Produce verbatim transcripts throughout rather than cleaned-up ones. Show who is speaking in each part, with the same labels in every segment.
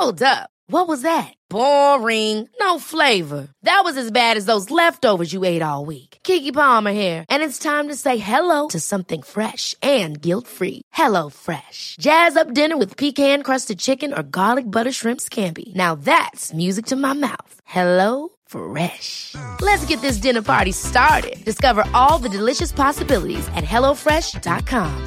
Speaker 1: Hold up. What was that? Boring. No flavor. That was as bad as those leftovers you ate all week. Keke Palmer here, and it's time to say hello to something fresh and guilt-free. Hello Fresh. Jazz up dinner with pecan-crusted chicken or garlic butter shrimp scampi. Now that's music to my mouth. Hello Fresh. Let's get this dinner party started. Discover all the delicious possibilities at hello fresh dot com.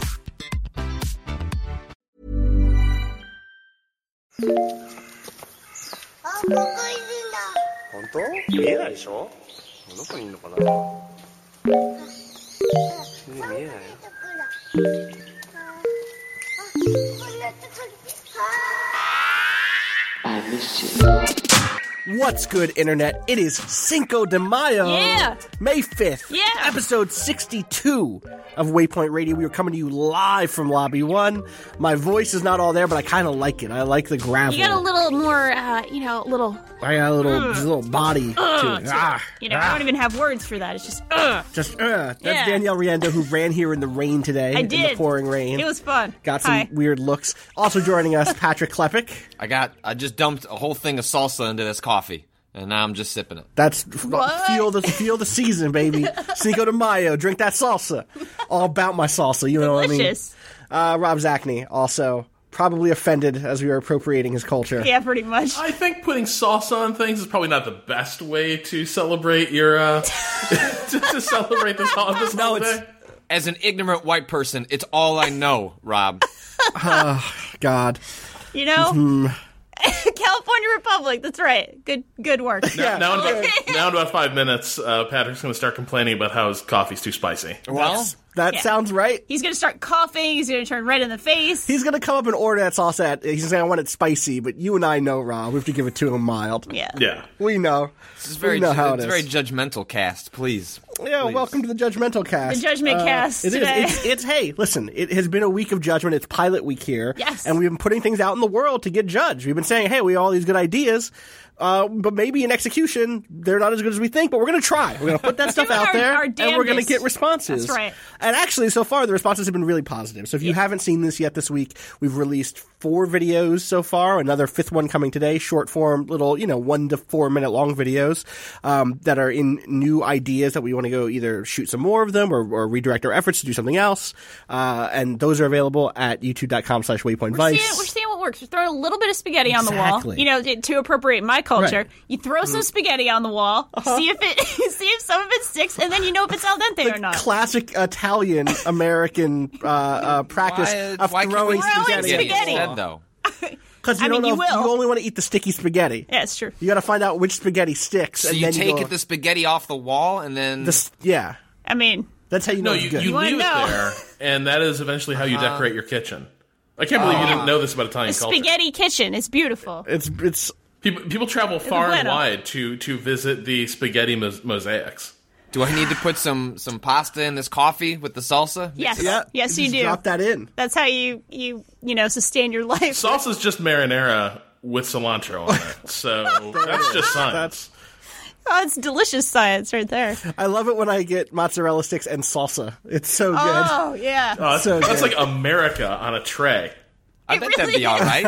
Speaker 2: 本当？見えないでしょ？どこにいるのかな？見えないよ。I miss you.
Speaker 3: What's good, Internet? It is Cinco de Mayo.
Speaker 4: Yeah.
Speaker 3: May fifth.
Speaker 4: Yeah.
Speaker 3: Episode sixty-two of Waypoint Radio. We are coming to you live from Lobby one. My voice is not all there, but I kind of like it. I like the gravel.
Speaker 4: You got a little more, uh, you know, a little...
Speaker 3: I got a little, uh, just a little body
Speaker 4: uh,
Speaker 3: to it.
Speaker 4: To,
Speaker 3: ah,
Speaker 4: you know,
Speaker 3: ah.
Speaker 4: I don't even have words for that. It's just, uh.
Speaker 3: Just, uh. That's
Speaker 4: yeah.
Speaker 3: Danielle Riendo, who ran here in the rain today.
Speaker 4: I
Speaker 3: in
Speaker 4: did.
Speaker 3: the pouring rain.
Speaker 4: It was fun.
Speaker 3: Got some
Speaker 4: Hi.
Speaker 3: weird looks. Also joining us, Patrick Klepek.
Speaker 5: I got, I just dumped a whole thing of salsa into this coffee. And now I'm just sipping it.
Speaker 3: That's
Speaker 4: What?
Speaker 3: feel the feel the season, baby. Cinco de Mayo, drink that salsa. All about my salsa, you know
Speaker 4: Delicious.
Speaker 3: what I mean? Uh, Rob Zachney, also probably offended as we are appropriating his culture.
Speaker 4: Yeah, pretty much.
Speaker 6: I think putting sauce on things is probably not the best way to celebrate your uh, to, to celebrate this, ho- this
Speaker 5: No,
Speaker 6: holiday.
Speaker 5: it's as an ignorant white person, it's all I know, Rob.
Speaker 3: Oh, God.
Speaker 4: You know?
Speaker 3: Mm-hmm.
Speaker 4: California Republic, that's right. Good good work.
Speaker 3: Yeah.
Speaker 6: Now, in about, now in about five minutes, uh, Patrick's going to start complaining about how his coffee's too spicy.
Speaker 5: Well,
Speaker 3: That
Speaker 4: Yeah.
Speaker 3: sounds right.
Speaker 4: He's going to start coughing. He's going to turn red in the face.
Speaker 3: He's going to come up and order that salsa. At, he's going to say, I want it spicy, but you and I know, Rob, we have to give it to him mild.
Speaker 4: yeah.
Speaker 6: Yeah.
Speaker 3: We know.
Speaker 5: this is very,
Speaker 3: we know how
Speaker 5: it's
Speaker 3: it
Speaker 5: very
Speaker 3: is.
Speaker 5: judgmental cast, please.
Speaker 3: Yeah,
Speaker 5: Please.
Speaker 3: welcome to the Judgmental Cast.
Speaker 4: The Judgment Cast
Speaker 3: It is.
Speaker 4: today.
Speaker 3: It's, it's, hey, listen, it has been a week of judgment. It's pilot week here.
Speaker 4: Yes.
Speaker 3: And we've been putting things out in the world to get judged. We've been saying, hey, we have all these good ideas, uh, but maybe in execution, they're not as good as we think, but we're going to try. We're going to put that stuff
Speaker 4: Doing
Speaker 3: out
Speaker 4: our-
Speaker 3: there,
Speaker 4: our
Speaker 3: and we're going to
Speaker 4: damnedest.
Speaker 3: get responses.
Speaker 4: That's right.
Speaker 3: And actually, so far, the responses have been really positive. So if you haven't seen this yet this week, we've released four videos so far, another fifth one coming today, short form, little, you know, one to four minute long videos um, that are in new ideas that we want to go either shoot some more of them or, or redirect our efforts to do something else. Uh, and those are available at youtube.com slash waypoint
Speaker 4: We're
Speaker 3: vice.
Speaker 4: seeing, we're seeing what works. We're throwing a little bit of spaghetti on the wall.
Speaker 3: Exactly.
Speaker 4: You know, to, to appropriate my culture.
Speaker 3: Right.
Speaker 4: You throw some spaghetti on the wall, see if it, see if some of it sticks, and then you know if it's al dente or not.
Speaker 3: Classic Italian American uh, uh, practice
Speaker 5: Why,
Speaker 3: of
Speaker 5: why can't
Speaker 3: throwing
Speaker 5: we
Speaker 4: Throwing
Speaker 3: spaghetti.
Speaker 4: spaghetti.
Speaker 5: instead, though?
Speaker 3: Because you
Speaker 4: I
Speaker 3: don't
Speaker 4: mean,
Speaker 3: know
Speaker 4: you
Speaker 3: if-
Speaker 4: will.
Speaker 3: you only want to eat the sticky spaghetti.
Speaker 4: Yeah, it's true.
Speaker 3: You got to find out which spaghetti sticks.
Speaker 5: So
Speaker 3: and
Speaker 5: you
Speaker 3: then
Speaker 5: take
Speaker 3: you go,
Speaker 5: it, the spaghetti off the wall, and then
Speaker 3: the s- yeah.
Speaker 4: I mean,
Speaker 3: That's how you know
Speaker 6: No,
Speaker 3: it's
Speaker 6: you,
Speaker 3: good.
Speaker 6: you
Speaker 4: wanna
Speaker 6: leave it
Speaker 4: know.
Speaker 6: there, and that is eventually how you decorate your kitchen. I can't believe you didn't know this about Italian
Speaker 4: a
Speaker 6: culture.
Speaker 4: spaghetti kitchen is beautiful.
Speaker 3: It's it's
Speaker 6: People, people travel far and
Speaker 4: bueno.
Speaker 6: wide to, to visit the spaghetti mos- mosaics.
Speaker 5: do I need to put some, some pasta in this coffee with the salsa?
Speaker 4: Yes,
Speaker 3: yeah.
Speaker 4: yes, you
Speaker 3: just
Speaker 4: do.
Speaker 3: Drop that in.
Speaker 4: That's how you you you know sustain your life.
Speaker 6: Salsa's just marinara with cilantro on it, so that's just science.
Speaker 3: That's.
Speaker 4: Oh, it's delicious science right there.
Speaker 3: I love it when I get mozzarella sticks and salsa. It's so good.
Speaker 4: Oh yeah.
Speaker 6: Oh, that's,
Speaker 3: So
Speaker 6: that's
Speaker 3: good.
Speaker 6: like America on a tray.
Speaker 5: I bet
Speaker 4: really
Speaker 5: that'd be all right.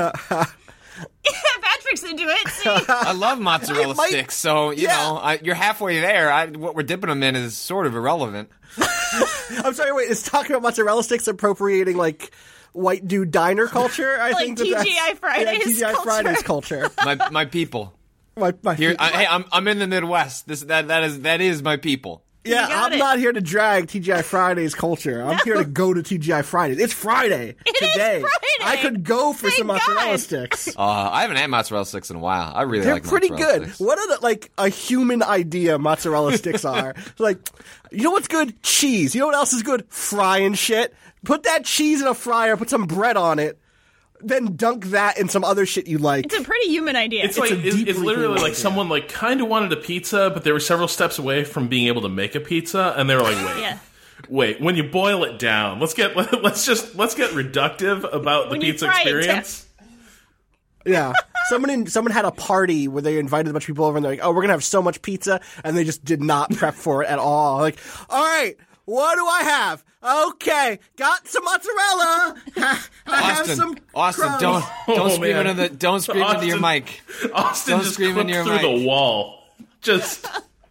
Speaker 4: Patrick's into it. See?
Speaker 5: I love mozzarella
Speaker 3: It might-
Speaker 5: sticks, so, you
Speaker 3: Yeah.
Speaker 5: know, I, you're halfway there. I, what we're dipping them in is sort of irrelevant.
Speaker 3: I'm sorry, wait, is talking about mozzarella sticks appropriating, like, white dude diner culture? I
Speaker 4: Like
Speaker 3: think that
Speaker 4: T G I
Speaker 3: that's-
Speaker 4: Fridays
Speaker 3: yeah, T G I
Speaker 4: culture.
Speaker 3: Fridays culture.
Speaker 5: My my people.
Speaker 3: My, my
Speaker 5: Here,
Speaker 3: people.
Speaker 5: I, hey, I'm I'm in the Midwest. This that that is that is my people.
Speaker 3: yeah,
Speaker 4: You got
Speaker 3: I'm
Speaker 4: it.
Speaker 3: not here to drag T G I Fridays culture. I'm here to go to T G I Fridays. It's Friday
Speaker 4: It is
Speaker 3: today.
Speaker 4: Friday.
Speaker 3: I could go for
Speaker 4: Thank
Speaker 3: some mozzarella
Speaker 4: God.
Speaker 3: sticks.
Speaker 5: Uh, I haven't had mozzarella sticks in a while. I really
Speaker 3: They're
Speaker 5: like
Speaker 3: pretty
Speaker 5: mozzarella
Speaker 3: good.
Speaker 5: sticks.
Speaker 3: What are the, like, a human idea mozzarella sticks are? Like, you know what's good? Cheese. You know what else is good? Frying shit. Put that cheese in a fryer, put some bread on it, then dunk that in some other shit you like.
Speaker 4: It's a pretty human idea.
Speaker 6: It's like
Speaker 3: a
Speaker 6: it's, it's
Speaker 3: deeply
Speaker 6: literally
Speaker 3: human
Speaker 6: like
Speaker 3: idea.
Speaker 6: someone like kind of wanted a pizza, but they were several steps away from being able to make a pizza, and they were like, "Wait,
Speaker 4: yeah.
Speaker 6: wait, when you boil it down, let's get let's just let's get reductive about the
Speaker 4: When you
Speaker 6: pizza
Speaker 4: fry it down.
Speaker 6: experience."
Speaker 3: Yeah. Someone in, someone had a party where they invited a bunch of people over and they're like, oh, we're going to have so much pizza. And they just did not prep for it at all. Like, all right, What do I have? Okay, got some mozzarella. I have
Speaker 5: Austin,
Speaker 3: some
Speaker 5: Austin,
Speaker 3: crumbs.
Speaker 5: don't don't
Speaker 6: Oh,
Speaker 5: scream
Speaker 6: man.
Speaker 5: into the don't scream into your
Speaker 6: Austin-
Speaker 5: mic.
Speaker 6: Austin
Speaker 5: Don't
Speaker 6: just
Speaker 5: scream
Speaker 6: clipped
Speaker 5: into your
Speaker 6: through
Speaker 5: mic.
Speaker 6: the wall. Just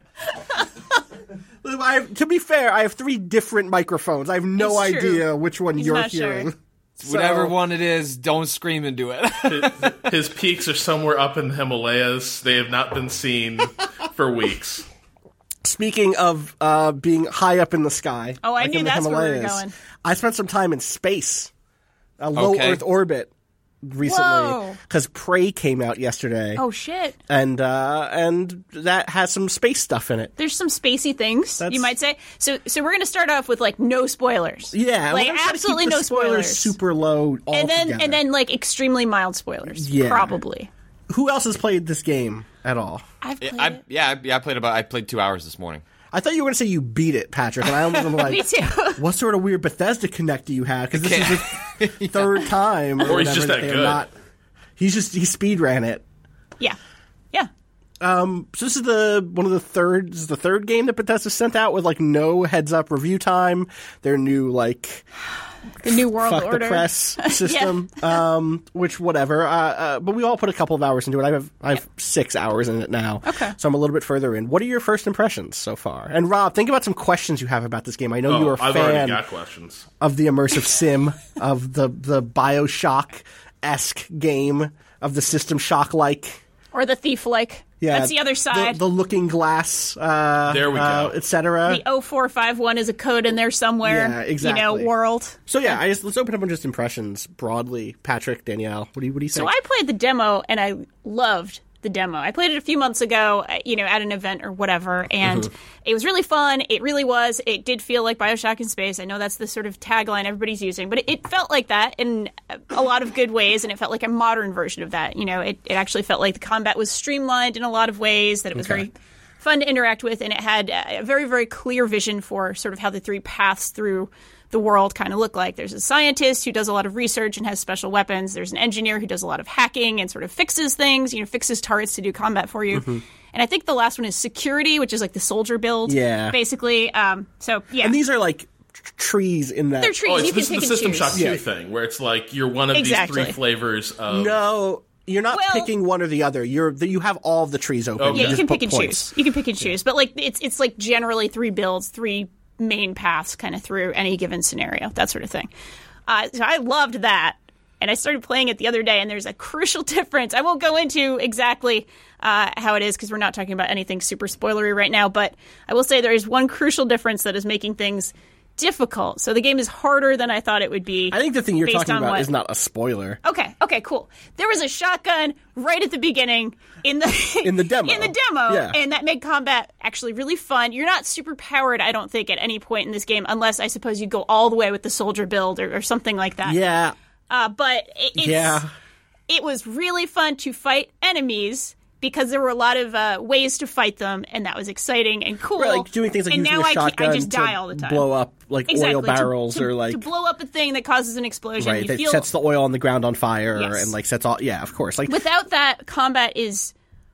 Speaker 3: I have, to be fair, I have three different microphones. I have no
Speaker 4: It's true.
Speaker 3: idea which one
Speaker 4: He's
Speaker 3: you're
Speaker 4: not sure.
Speaker 3: hearing.
Speaker 5: Whatever
Speaker 3: So-
Speaker 5: one it is, don't scream into it.
Speaker 6: his, his peaks are somewhere up in the Himalayas. They have not been seen for weeks.
Speaker 3: Speaking of uh, being high up in the sky,
Speaker 4: Oh, I
Speaker 3: like
Speaker 4: knew
Speaker 3: in the
Speaker 4: that's where we were
Speaker 3: Himalayas,
Speaker 4: going.
Speaker 3: I spent some time in space, a low
Speaker 5: Okay.
Speaker 3: Earth orbit, recently
Speaker 4: Whoa.
Speaker 3: because Prey came out yesterday,
Speaker 4: Oh shit!
Speaker 3: and uh, and that has some space stuff in it.
Speaker 4: There's some spacey things
Speaker 3: That's-
Speaker 4: you might say. So, so we're gonna start off with like no spoilers.
Speaker 3: Yeah,
Speaker 4: like
Speaker 3: we're gonna try to
Speaker 4: absolutely
Speaker 3: keep the
Speaker 4: no spoilers.
Speaker 3: Super low,
Speaker 4: and then
Speaker 3: altogether.
Speaker 4: and then like extremely mild spoilers.
Speaker 3: Yeah.
Speaker 4: Probably.
Speaker 3: Who else has played this game at all?
Speaker 4: I've played
Speaker 5: I,
Speaker 4: it.
Speaker 5: yeah, I- yeah, I played about I played two hours this morning.
Speaker 3: I thought you were going to say you beat it, Patrick, and I almost was like,
Speaker 4: Me too.
Speaker 3: what sort of weird Bethesda Connect do you have? Because this is the third time, or,
Speaker 6: Or he's
Speaker 3: whatever,
Speaker 6: just that
Speaker 3: they are
Speaker 6: good.
Speaker 3: Not, he's just he speed ran it.
Speaker 4: Yeah. Yeah.
Speaker 3: So this is the one of the third. This is the third game that Bethesda sent out with like no heads up review time. Their new like
Speaker 4: The New World
Speaker 3: fuck
Speaker 4: Order.
Speaker 3: the press system, um, which whatever. Uh, uh, but we all put a couple of hours into it. I have I have six hours in it now.
Speaker 4: Okay.
Speaker 3: So I'm a little bit further in. What are your first impressions so far? And Rob, think about some questions you have about this game. I know
Speaker 6: Oh,
Speaker 3: you're a
Speaker 6: I've already
Speaker 3: fan
Speaker 6: got questions.
Speaker 3: of the immersive sim of the the BioShock esque game of the System Shock like.
Speaker 4: Or the thief like.
Speaker 3: Yeah,
Speaker 4: That's the other side.
Speaker 3: The, the Looking Glass, uh,
Speaker 6: There we
Speaker 3: uh,
Speaker 6: go.
Speaker 3: et cetera.
Speaker 4: The oh four five one is a code in there somewhere.
Speaker 3: Yeah, exactly.
Speaker 4: You know, world.
Speaker 3: So yeah, I just let's open up on just impressions broadly. Patrick, Danielle, what do you what do you
Speaker 4: So
Speaker 3: think?
Speaker 4: I played the demo and I loved the demo. I played it a few months ago, uh, you know, at an event or whatever, and
Speaker 3: Mm-hmm.
Speaker 4: it was really fun. It really was. It did feel like BioShock in space. I know that's the sort of tagline everybody's using, but it, it felt like that in a lot of good ways, and it felt like a modern version of that. You know, it, it actually felt like the combat was streamlined in a lot of ways, that it was
Speaker 3: Okay.
Speaker 4: very fun to interact with, and it had a very, very clear vision for sort of how the three paths through the world kind of look like. There's a scientist who does a lot of research and has special weapons. There's an engineer who does a lot of hacking and sort of fixes things, you know, fixes turrets to do combat for you.
Speaker 3: Mm-hmm.
Speaker 4: And I think the last one is security, which is like the soldier build,
Speaker 3: Yeah.
Speaker 4: basically. Um, so, yeah.
Speaker 3: and these are like tr- trees in that.
Speaker 4: They're trees.
Speaker 6: Oh,
Speaker 4: you
Speaker 6: it's,
Speaker 4: can
Speaker 6: this is
Speaker 4: pick
Speaker 6: the
Speaker 4: and
Speaker 6: System
Speaker 4: choose.
Speaker 6: Shock two
Speaker 3: Yeah.
Speaker 6: thing, where it's like you're one of
Speaker 4: Exactly.
Speaker 6: these three flavors of...
Speaker 3: No, you're not
Speaker 4: Well-
Speaker 3: picking one or the other. You're the, you have all the trees open.
Speaker 6: Okay.
Speaker 4: Yeah, you
Speaker 3: just
Speaker 4: can
Speaker 3: put
Speaker 4: pick and
Speaker 3: points.
Speaker 4: choose. You can pick and choose. But like it's it's like generally three builds, three main paths kind of through any given scenario, that sort of thing. Uh, so I loved that. And I started playing it the other day, and there's a crucial difference. I won't go into exactly uh, how it is because we're not talking about anything super spoilery right now, but I will say there is one crucial difference that is making things difficult. So the game is harder than I thought it would be.
Speaker 3: I think the thing you're
Speaker 4: based
Speaker 3: talking
Speaker 4: on
Speaker 3: about
Speaker 4: what-
Speaker 3: is not a spoiler.
Speaker 4: Okay, okay, cool. There was a shotgun right at the beginning in the
Speaker 3: In the demo.
Speaker 4: in the demo,
Speaker 3: Yeah.
Speaker 4: and that made combat actually really fun. You're not super powered, I don't think, at any point in this game, unless I suppose you go all the way with the soldier build or, or something like that.
Speaker 3: Yeah,
Speaker 4: Uh, but it, it's,
Speaker 3: yeah.
Speaker 4: it was really fun to fight enemies because there were a lot of uh, ways to fight them, and that was exciting and cool.
Speaker 3: Right, like doing things like
Speaker 4: and
Speaker 3: using
Speaker 4: now
Speaker 3: a
Speaker 4: I, can't-
Speaker 3: shotgun
Speaker 4: I just
Speaker 3: to
Speaker 4: die all the time.
Speaker 3: blow up like
Speaker 4: Exactly,
Speaker 3: oil
Speaker 4: to-
Speaker 3: barrels
Speaker 4: to,
Speaker 3: or like
Speaker 4: to blow up a thing that causes an explosion.
Speaker 3: right
Speaker 4: You
Speaker 3: that
Speaker 4: feel
Speaker 3: sets the oil on the ground on fire
Speaker 4: Yes.
Speaker 3: and like sets all. Yeah, of course. Like
Speaker 4: without that, combat is,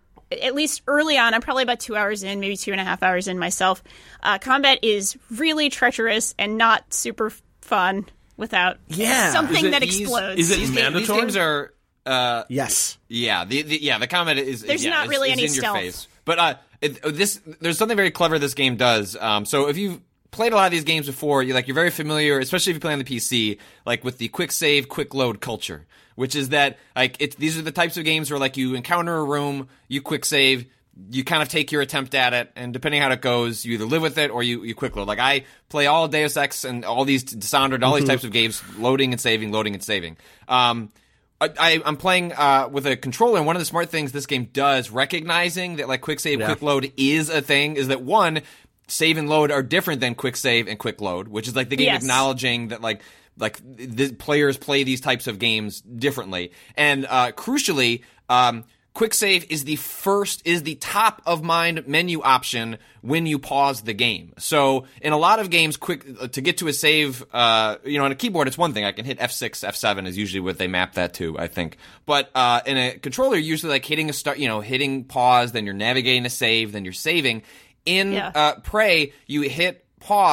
Speaker 4: at least early on, I'm probably about two hours in, maybe two and a half hours in myself. Uh, combat is really treacherous and not super fun without
Speaker 3: Yeah.
Speaker 4: something
Speaker 5: Is it
Speaker 4: that
Speaker 5: ease-
Speaker 4: explodes.
Speaker 6: is it
Speaker 5: These, ga- these
Speaker 6: mandatory?
Speaker 5: games are, uh,
Speaker 3: yes,
Speaker 5: yeah, the, the yeah the combat is
Speaker 4: There's
Speaker 5: yeah,
Speaker 4: not
Speaker 5: is-
Speaker 4: really
Speaker 5: is
Speaker 4: any
Speaker 5: in
Speaker 4: stealth.
Speaker 5: your face. But uh, it, this there's something very clever this game does. Um, so if you've played a lot of these games before, you like you're very familiar, especially if you play on the P C, like with the quick save, quick load culture, which is that like it's these are the types of games where like you encounter a room, you quick save. You kind of take your attempt at it, and depending on how it goes, you either live with it or you, you quick load. Like, I play all Deus Ex and all these Dishonored, all these types of games, loading and saving, loading and saving. Um, I, I, I'm playing uh, with a controller, and one of the smart things this game does, recognizing that, like, quick save,
Speaker 3: Yeah.
Speaker 5: quick load is a thing, is that, one, save and load are different than quick save and quick load, which is, like, the game
Speaker 4: Yes.
Speaker 5: acknowledging that, like, like the players play these types of games differently. And uh, crucially, um, quick save is the first, is the top of mind menu option when you pause the game. So in a lot of games, quick to get to a save, uh, you know, on a keyboard, it's one thing. I can hit F six, F seven is usually what they map that to, I think. But uh, in a controller, you're usually like hitting a start, you know, hitting pause, then you're navigating a save, then you're saving. In
Speaker 4: Yeah.
Speaker 5: uh, Prey, you hit pause,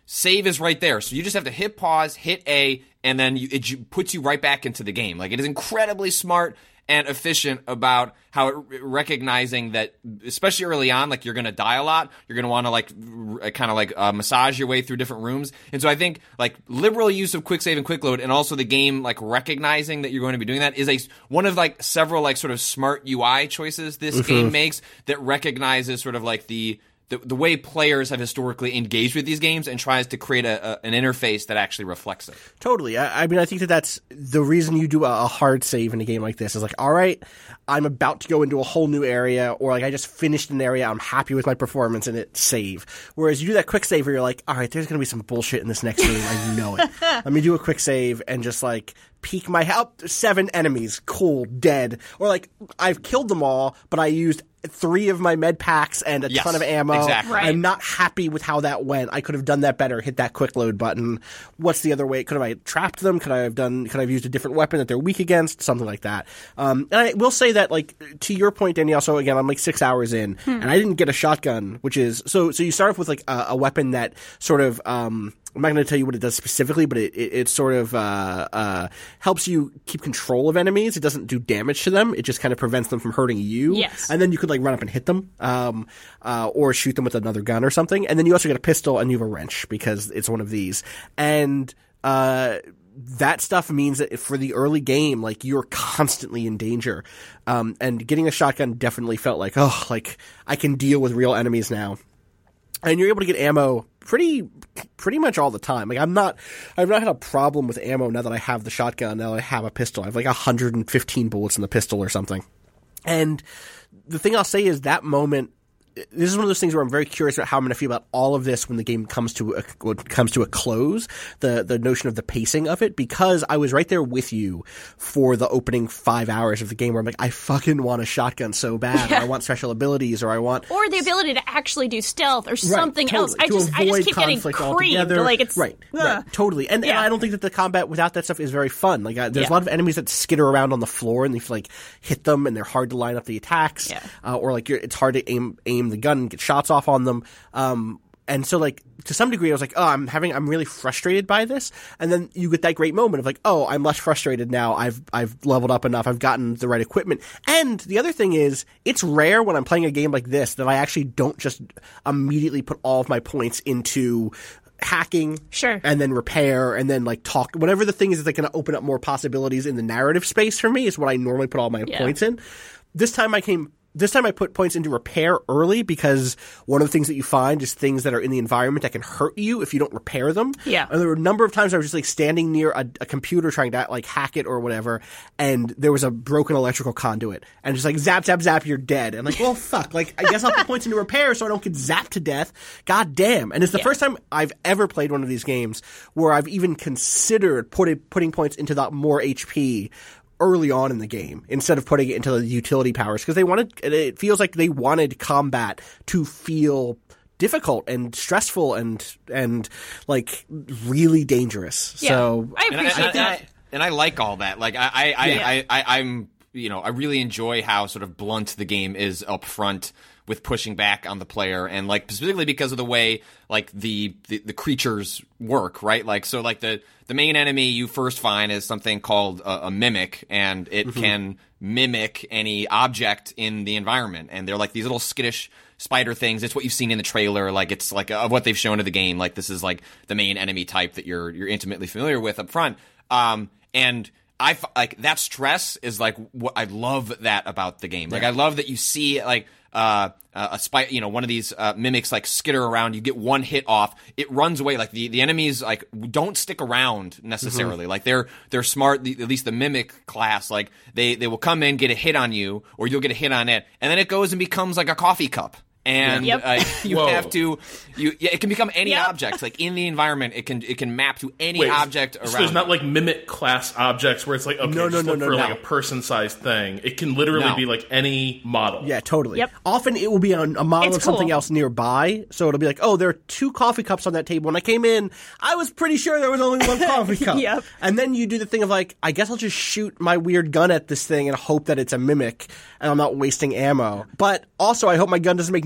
Speaker 5: save is right there. So you just have to hit pause, hit A, and then you, it puts you right back into the game. Like, it is incredibly smart and efficient about how it recognizing that, especially early on, like, you're going to die a lot. You're going to want to, like, r- kind of, like, uh, massage your way through different rooms. And so I think, like, liberal use of quick save and quick load, and also the game, like, recognizing that you're going to be doing that is a one of, like, several, like, sort of smart U I choices this mm-hmm. game makes that recognizes sort of, like, the The, the way players have historically engaged with these games and tries to create a, a, an interface that actually reflects it.
Speaker 3: Totally. I, I mean, I think that that's the reason you do a, a hard save in a game like this is like, all right, I'm about to go into a whole new area, or like I just finished an area, I'm happy with my performance, and it save. Whereas you do that quick save where you're like, all right, there's going to be some bullshit in this next room. I know it. Let me do a quick save and just like peek my help. Seven enemies. Cool. Dead. Or like, I've killed them all, but I used three of my med packs and a
Speaker 5: yes,
Speaker 3: ton of ammo.
Speaker 5: Exactly.
Speaker 4: Right.
Speaker 3: I'm not happy with how that went. I could have done that better. Hit that quick load button. What's the other way? Could have I trapped them? Could I have done? Could I have used a different weapon that they're weak against? Something like that. Um, and I will say that, like, to your point, Danielle. So again, I'm like six hours in, hmm. and I didn't get a shotgun, which is so. So you start off with like a, a weapon that sort of. Um, I'm not going to tell you what it does specifically, but it, it, it sort of uh, uh, helps you keep control of enemies. It doesn't do damage to them. It just kind of prevents them from hurting you.
Speaker 4: Yes.
Speaker 3: And then you could like run up and hit them, um, uh, or shoot them with another gun or something. And then you also get a pistol and you have a wrench because it's one of these. And uh, that stuff means that for the early game, like, you're constantly in danger. Um, and getting a shotgun definitely felt like, oh, like I can deal with real enemies now. And you're able to get ammo pretty pretty much all the time. Like, I'm not I've not had a problem with ammo now that I have the shotgun, now that I have a pistol. I have like one hundred fifteen bullets in the pistol or something. And the thing I'll say is that moment, this is one of those things where I'm very curious about how I'm going to feel about all of this when the game comes to a, when it comes to a close, the the notion of the pacing of it, because I was right there with you for the opening five hours of the game where I'm like, I fucking want a shotgun so bad,
Speaker 4: yeah.
Speaker 3: or I want special abilities, or I want...
Speaker 4: Or the ability to actually do stealth or
Speaker 3: right,
Speaker 4: something
Speaker 3: totally.
Speaker 4: else. I
Speaker 3: to
Speaker 4: just, I just keep getting
Speaker 3: conflict
Speaker 4: creamed.
Speaker 3: altogether.
Speaker 4: Like, it's...
Speaker 3: Right,
Speaker 4: ugh.
Speaker 3: right, totally. And,
Speaker 4: Yeah.
Speaker 3: and I don't think that the combat without that stuff is very fun. Like, I, there's
Speaker 4: Yeah.
Speaker 3: a lot of enemies that skitter around on the floor and you like hit them and they're hard to line up the attacks.
Speaker 4: Yeah.
Speaker 3: Uh, or like you're, it's hard to aim aim the gun and get shots off on them. Um, and so like to some degree I was like, oh, I'm having I'm really frustrated by this. And then you get that great moment of like, oh, I'm less frustrated now. I've I've leveled up enough. I've gotten the right equipment. And the other thing is, it's rare when I'm playing a game like this that I actually don't just immediately put all of my points into hacking,
Speaker 4: sure,
Speaker 3: and then repair, and then like talk, whatever the thing is that's going to open up more possibilities in the narrative space for me is what I normally put all my
Speaker 4: yeah.
Speaker 3: points in. This time I came This time I put points into repair early because one of the things that you find is things that are in the environment that can hurt you if you don't repair them.
Speaker 4: Yeah.
Speaker 3: And there were a number of times I was just like standing near a, a computer trying to like hack it or whatever, and there was a broken electrical conduit, and just like zap, zap, zap, you're dead. And like, well, fuck. Like, I guess I'll put points into repair so I don't get zapped to death. God damn. And it's the
Speaker 4: Yeah.
Speaker 3: first time I've ever played one of these games where I've even considered putting putting points into the more H P early on in the game instead of putting it into the utility powers, because they wanted, it feels like they wanted combat to feel difficult and stressful and and like really dangerous.
Speaker 4: Yeah.
Speaker 3: So
Speaker 4: I
Speaker 5: And I,
Speaker 4: appreciate
Speaker 5: and,
Speaker 4: that.
Speaker 5: I, and I like all that. Like I, I, I,
Speaker 3: Yeah.
Speaker 5: I, I, I'm, you know, I really enjoy how sort of blunt the game is up front with pushing back on the player, and like specifically because of the way like the, the the creatures work, right? Like so, like the the main enemy you first find is something called a, a mimic, and it mm-hmm. can mimic any object in the environment, and they're like these little skittish spider things. It's what you've seen in the trailer. Like it's like of what they've shown of the game. Like this is like the main enemy type that you're you're intimately familiar with up front. Um, and I like that stress is like what I love that about the game. Like yeah. I love that you see like uh, uh a spy, you know, one of these uh, mimics like skitter around. You get one hit off, it runs away. Like the, the enemies like don't stick around necessarily. Mm-hmm. Like they're they're smart. The, at least the mimic class, like they they will come in, get a hit on you, or you'll get a hit on it, and then it goes and becomes like a coffee cup. And
Speaker 4: yep.
Speaker 5: uh, you
Speaker 6: Whoa.
Speaker 5: have to, you yeah, it can become any
Speaker 4: Yep.
Speaker 5: object. Like in the environment, it can it can map to any
Speaker 6: Wait,
Speaker 5: object around.
Speaker 6: So there's not like mimic class objects where it's like, okay,
Speaker 3: No, no,
Speaker 6: just
Speaker 3: no,
Speaker 6: look
Speaker 3: no,
Speaker 6: for
Speaker 3: no.
Speaker 6: like a person-sized thing. It can literally
Speaker 5: No.
Speaker 6: be like any model.
Speaker 3: yeah, totally.
Speaker 4: Yep.
Speaker 3: Often it will be a, a model
Speaker 4: It's
Speaker 3: of something
Speaker 4: cool.
Speaker 3: else nearby, so it'll be like, oh, there are two coffee cups on that table. When I came in, I was pretty sure there was only one coffee cup.
Speaker 4: Yep.
Speaker 3: And then you do the thing of like, I guess I'll just shoot my weird gun at this thing and hope that it's a mimic and I'm not wasting ammo. But also, I hope my gun doesn't make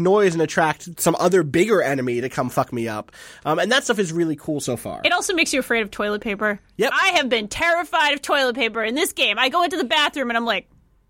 Speaker 3: noise and attract some other bigger enemy to come fuck me up. Um, and that stuff is really cool so far.
Speaker 4: It also makes you afraid of toilet paper.
Speaker 3: Yep.
Speaker 4: I have been terrified of toilet paper in this game. I go into the bathroom and I'm like,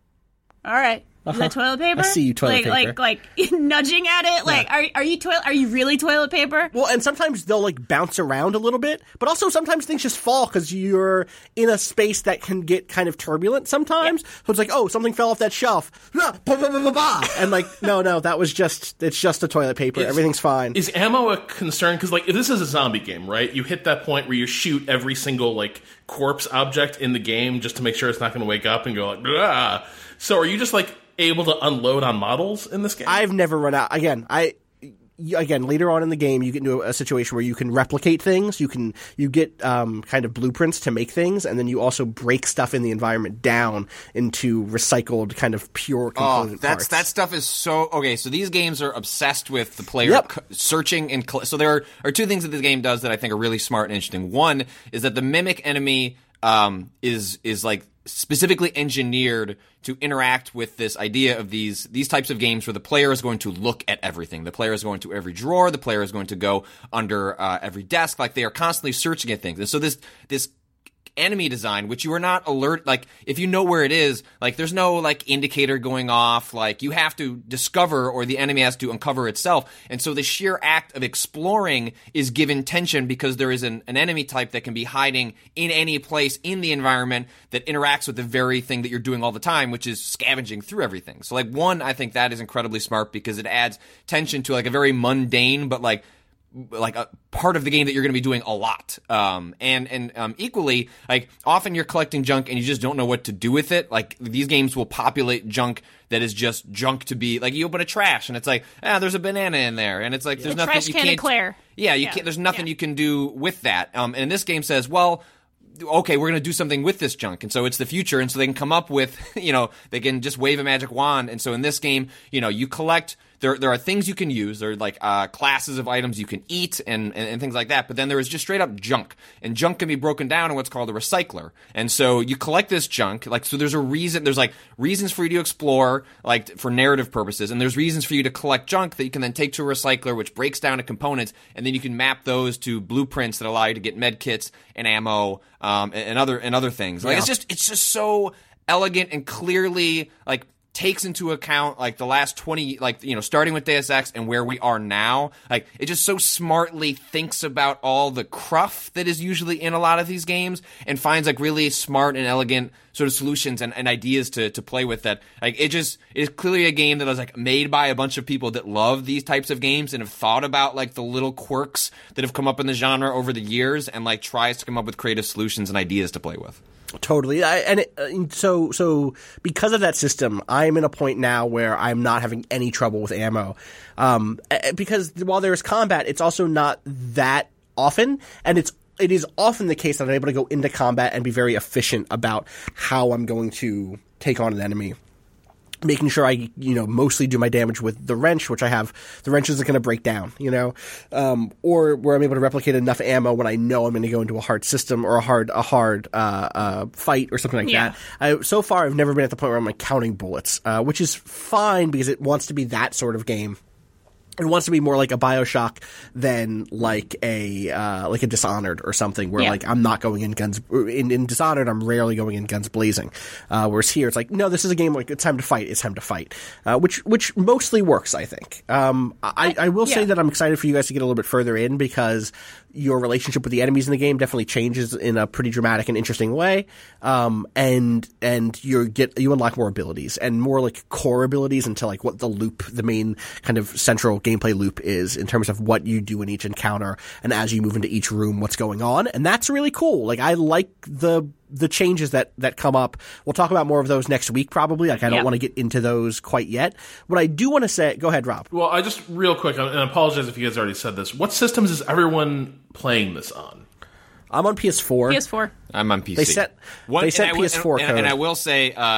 Speaker 4: all right. Is that toilet paper?
Speaker 3: I see you, toilet
Speaker 4: like,
Speaker 3: paper.
Speaker 4: Like, like nudging at it. Like,
Speaker 3: Yeah.
Speaker 4: are are you toilet? Are you really toilet paper?
Speaker 3: Well, and sometimes they'll like bounce around a little bit, but also sometimes things just fall because you're in a space that can get kind of turbulent sometimes.
Speaker 4: Yep.
Speaker 3: So it's like, oh, something fell off that shelf. Ah, bah, bah, bah, bah, bah. And like, no, no, that was just, it's just a toilet paper.
Speaker 6: Is-
Speaker 3: Everything's fine.
Speaker 6: Is ammo a concern? Because, like, if this is a zombie game, right? You hit that point where you shoot every single, like, corpse object in the game just to make sure it's not going to wake up and go, like, blah. So are you just, like, able to unload on models in this game?
Speaker 3: I've never run out. Again, I again later on in the game you get into a situation where you can replicate things. You can you get um, kind of blueprints to make things, and then you also break stuff in the environment down into recycled kind of pure component
Speaker 5: Oh, that's
Speaker 3: parts.
Speaker 5: that stuff is so okay. So these games are obsessed with the player
Speaker 3: Yep.
Speaker 5: c- searching and cl- so there are, are two things that this game does that I think are really smart and interesting. One is that the mimic enemy um, is is like specifically engineered to interact with this idea of these these types of games where the player is going to look at everything. The player is going to every drawer. The player is going to go under uh, every desk. Like they are constantly searching at things. And so this this enemy design, which you are not alert, like if you know where it is, like there's no like indicator going off, like you have to discover or the enemy has to uncover itself. And so the sheer act of exploring is given tension because there is an, an enemy type that can be hiding in any place in the environment that interacts with the very thing that you're doing all the time, which is scavenging through everything. So like one, I think that is incredibly smart because it adds tension to like a very mundane but like like a part of the game that you're going to be doing a lot. Um, and, and, um, equally, like often you're collecting junk and you just don't know what to do with it. Like these games will populate junk that is just junk to be like you open a trash and it's like, ah, there's a banana in there. And it's like, there's nothing
Speaker 4: trash
Speaker 5: you
Speaker 4: can
Speaker 5: can't.
Speaker 4: eclair.
Speaker 5: Yeah, you
Speaker 4: Yeah.
Speaker 5: can't, there's nothing
Speaker 4: Yeah.
Speaker 5: you can do with that. Um, and this game says, well, okay, we're going to do something with this junk. And so it's the future. And so they can come up with, you know, they can just wave a magic wand. And so in this game, you know, you collect, there there are things you can use. There are like uh, classes of items you can eat and, and, and things like that. But then there is just straight up junk. And junk can be broken down in what's called a recycler. And so you collect this junk. Like, so there's a reason, there's like reasons for you to explore, like for narrative purposes. And there's reasons for you to collect junk that you can then take to a recycler, which breaks down to components. And then you can map those to blueprints that allow you to get med kits and ammo um, and, and other and other things. Like
Speaker 3: Yeah.
Speaker 5: it's just it's just so elegant and clearly like takes into account like the last twenty, like, you know, starting with Deus Ex and where we are now. Like it just so smartly thinks about all the cruff that is usually in a lot of these games and finds like really smart and elegant sort of solutions and, and ideas to, to play with that. Like it just it is clearly a game that was like made by a bunch of people that love these types of games and have thought about like the little quirks that have come up in the genre over the years and like tries to come up with creative solutions and ideas to play with.
Speaker 3: Totally, I, and it, uh, so so because of that system, I'm in a point now where I'm not having any trouble with ammo, um, eh, because while there's combat, it's also not that often, and it's it is often the case that I'm able to go into combat and be very efficient about how I'm going to take on an enemy. Making sure I, you know, mostly do my damage with the wrench, which I have. The wrench isn't going to break down, you know, um, or where I'm able to replicate enough ammo when I know I'm going to go into a hard system or a hard, a hard uh, uh, fight or something like
Speaker 4: Yeah.
Speaker 3: that. I, so far, I've never been at the point where I'm like counting bullets, uh, which is fine because it wants to be that sort of game. It wants to be more like a BioShock than like a uh, like a Dishonored or something, where
Speaker 4: Yeah.
Speaker 3: like I'm not going in guns in, in Dishonored. I'm rarely going in guns blazing. Uh, whereas here, it's like no, this is a game like it's time to fight. It's time to fight, uh, which which mostly works, I think. Um, I, I will say
Speaker 4: yeah.
Speaker 3: that I'm excited for you guys to get a little bit further in because your relationship with the enemies in the game definitely changes in a pretty dramatic and interesting way. Um, and and you get you unlock more abilities and more like core abilities into like what the loop, the main kind of central gameplay loop is in terms of what you do in each encounter and as you move into each room, what's going on. And that's really cool. Like I like the the changes that that come up. We'll talk about more of those next week probably. Like I don't
Speaker 4: Yeah.
Speaker 3: want to get into those quite yet. What I do want to say, go ahead, Rob.
Speaker 6: Well, I just real quick, and I apologize if you guys already said this. What systems is everyone playing this on?
Speaker 3: I'm on P S four.
Speaker 4: P S four.
Speaker 5: I'm on P C.
Speaker 3: They sent- they sent
Speaker 5: and I will-
Speaker 3: P S four
Speaker 5: and, and, and
Speaker 3: code.
Speaker 5: I will say, uh,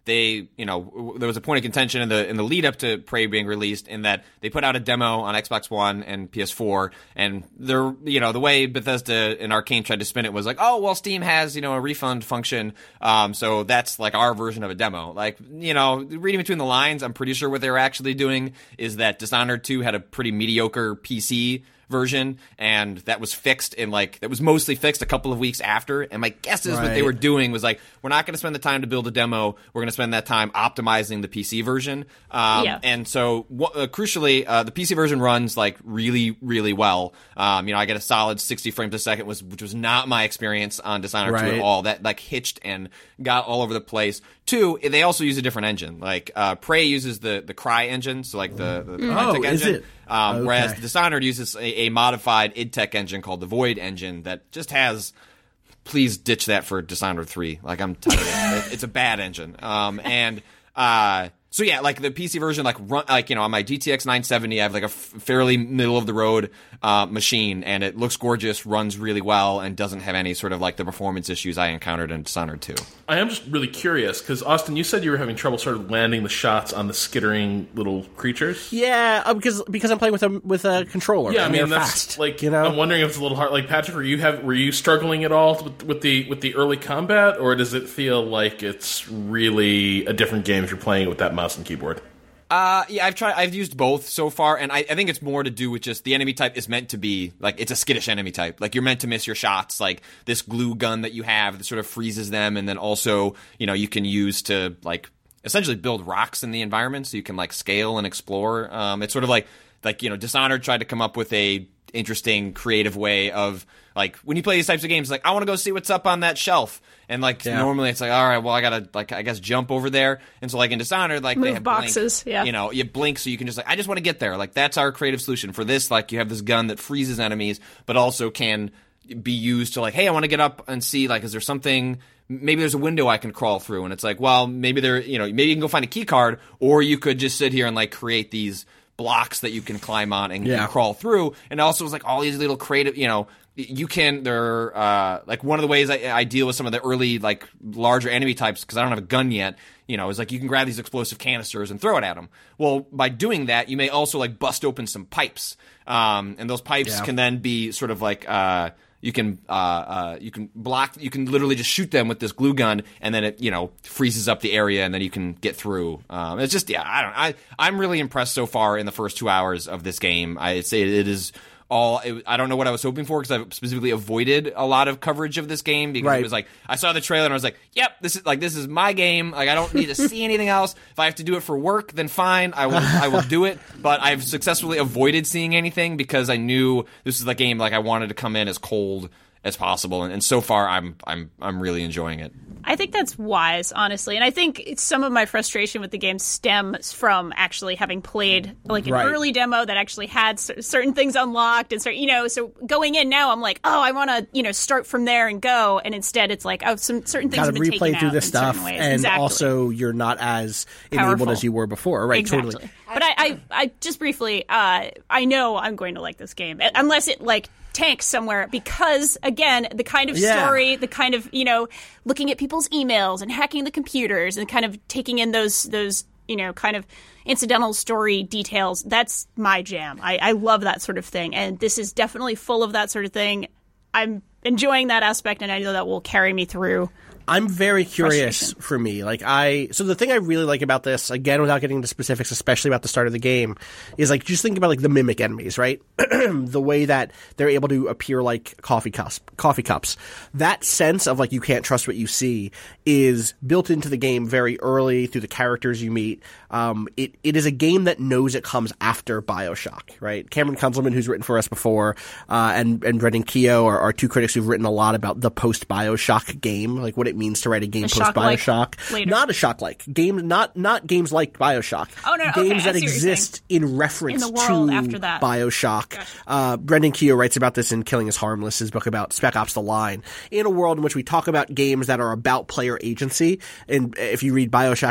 Speaker 5: they, you know, w- there was a point of contention in the in the lead up to Prey being released in that they put out a demo on Xbox One and P S four, and they're, you know, the way Bethesda and Arcane tried to spin it was like, oh, well, Steam has, you know, a refund function, um, so that's like our version of a demo. Like, you know, reading between the lines, I'm pretty sure what they were actually doing is that Dishonored two had a pretty mediocre P C version, and that was fixed in like that was mostly fixed a couple of weeks after. And my guess is
Speaker 3: right.
Speaker 5: what they were doing was like, we're not going to spend the time to build a demo. We're going to spend that time optimizing the P C version. Um,
Speaker 4: yeah.
Speaker 5: And so, uh, crucially, uh, the P C version runs like really, really well. Um, you know, I get a solid sixty frames a second, was which was not my experience on Dishonored
Speaker 3: right.
Speaker 5: two at all. That like hitched and got all over the place. Two, they also use a different engine. Like uh, Prey uses the the Cry engine, so like the the
Speaker 3: Oh,
Speaker 5: Crytek
Speaker 3: is
Speaker 5: engine.
Speaker 3: it?
Speaker 5: Um,
Speaker 3: Okay.
Speaker 5: Whereas Dishonored uses a, a modified id Tech engine called the Void engine that just has. Please ditch that for Dishonored three. Like, I'm tired of it. It's a bad engine. Um, and uh, so yeah, like the P C version, like run, like you know, on my G T X nine seventy, I have like a f- fairly middle of the road uh, machine, and it looks gorgeous, runs really well, and doesn't have any sort of like the performance issues I encountered in Dishonored two.
Speaker 6: I am just really curious because Austin, you said you were having trouble sort of landing the shots on the skittering little creatures.
Speaker 3: Yeah, uh, because because I'm playing with a with a controller.
Speaker 6: Yeah, I
Speaker 3: and
Speaker 6: mean
Speaker 3: they're
Speaker 6: that's
Speaker 3: fast,
Speaker 6: like
Speaker 3: you know.
Speaker 6: I'm wondering if it's a little hard. Like Patrick, were you have were you struggling at all with, with the with the early combat, or does it feel like it's really a different game if you're playing it with that mouse and keyboard?
Speaker 5: Uh, yeah, I've tried. I've used both so far, and I, I think it's more to do with just the enemy type is meant to be like it's a skittish enemy type. Like you're meant to miss your shots. Like this glue gun that you have that sort of freezes them, and then also you know you can use to like essentially build rocks in the environment, so you can like scale and explore. Um, it's sort of like like you know Dishonored tried to come up with a interesting, creative way of like when you play these types of games, like I want to go see what's up on that shelf. And like
Speaker 3: Yeah.
Speaker 5: normally it's like, all right, well I gotta like I guess jump over there. And so like in Dishonored, like they
Speaker 4: Move
Speaker 5: have
Speaker 4: boxes,
Speaker 5: blink,
Speaker 4: yeah.
Speaker 5: you know, you blink so you can just like I just want to get there. Like that's our creative solution for this. Like you have this gun that freezes enemies, but also can be used to like, hey, I want to get up and see like is there something. Maybe there's a window I can crawl through, and it's like, well, maybe there, you know, maybe you can go find a key card, or you could just sit here and like create these blocks that you can climb on and,
Speaker 3: Yeah.
Speaker 5: and crawl through. And also, it's like all these little creative, you know, you can. They're uh, like one of the ways I, I deal with some of the early like larger enemy types because I don't have a gun yet. You know, is like you can grab these explosive canisters and throw it at them. Well, by doing that, you may also like bust open some pipes, um, and those pipes
Speaker 3: Yeah.
Speaker 5: can then be sort of like. Uh, You can uh, uh, you can block. You can literally just shoot them with this glue gun, and then it you know freezes up the area, and then you can get through. Um, it's just yeah, I don't. I I'm really impressed so far in the first two hours of this game. I'd say it is all. It, I don't know what I was hoping for because I've specifically avoided a lot of coverage of this game because
Speaker 3: Right.
Speaker 5: it was like I saw the trailer and I was like, yep, this is like this is my game. Like I don't need to see anything else. If I have to do it for work, then fine, I will I will do it. But I've successfully avoided seeing anything because I knew this is the game like I wanted to come in as cold as possible, and, and so far I'm I'm I'm really enjoying it.
Speaker 4: I think that's wise, honestly. And I think it's some of my frustration with the game stems from actually having played like an
Speaker 3: Right.
Speaker 4: early demo that actually had cer- certain things unlocked and certain, you know, so going in now I'm like, oh, I want to, you know, start from there and go. And instead it's like, oh, some certain things
Speaker 3: Got to
Speaker 4: have been
Speaker 3: replay
Speaker 4: taken
Speaker 3: through
Speaker 4: out
Speaker 3: this
Speaker 4: in certain
Speaker 3: stuff,
Speaker 4: ways.
Speaker 3: and
Speaker 4: Exactly.
Speaker 3: also you're not as enabled
Speaker 4: Powerful.
Speaker 3: as you were before. Right?
Speaker 4: Exactly.
Speaker 3: Totally.
Speaker 4: But I, I, I just briefly, uh, I know I'm going to like this game unless it like tanks somewhere because again, the kind of
Speaker 3: Yeah.
Speaker 4: story, the kind of you know, looking at people's emails and hacking the computers and kind of taking in those those you know kind of incidental story details. That's my jam. I, I love that sort of thing, and this is definitely full of that sort of thing. I'm enjoying that aspect, and I know that will carry me through.
Speaker 3: I'm very curious
Speaker 4: Frustration.
Speaker 3: for me. Like I, so the thing I really like about this, again, without getting into specifics, especially about the start of the game, is like just think about like the mimic enemies, right? The way that they're able to appear like coffee cups, coffee cups. That sense of like you can't trust what you see is built into the game very early through the characters you meet. Um, it it is a game that knows it comes after BioShock, right? Cameron Kunzelman, who's written for us before, uh, and and Brendan Keogh are, are two critics who've written a lot about the post BioShock game, like what it means to write a game
Speaker 4: A
Speaker 3: post
Speaker 4: shock-like
Speaker 3: BioShock.
Speaker 4: later.
Speaker 3: Not a shock like game, not not games like BioShock.
Speaker 4: Oh, no, okay,
Speaker 3: games
Speaker 4: I
Speaker 3: that
Speaker 4: see what you're
Speaker 3: exist in reference
Speaker 4: In the world
Speaker 3: to
Speaker 4: after that.
Speaker 3: BioShock. Uh, Brendan Keogh writes about this in Killing Is Harmless, his book about Spec Ops: The Line. In a world in which we talk about games that are about player agency, and if you read BioShock as a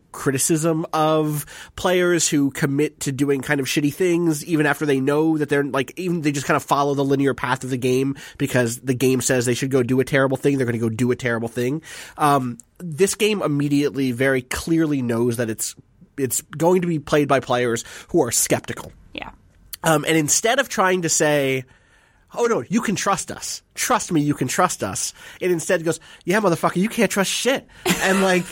Speaker 3: criticism of players who commit to doing kind of shitty things even after they know that they're like, even they just kind of follow the linear path of the game because the game says they should go do a terrible thing. They're going to go do a terrible thing. Um, this game immediately very clearly knows that it's, it's going to be played by players who are skeptical.
Speaker 4: Yeah.
Speaker 3: Um, and instead of trying to say, oh no, you can trust us. Trust me, you can trust us. It instead goes, yeah, motherfucker, you can't trust shit. And like,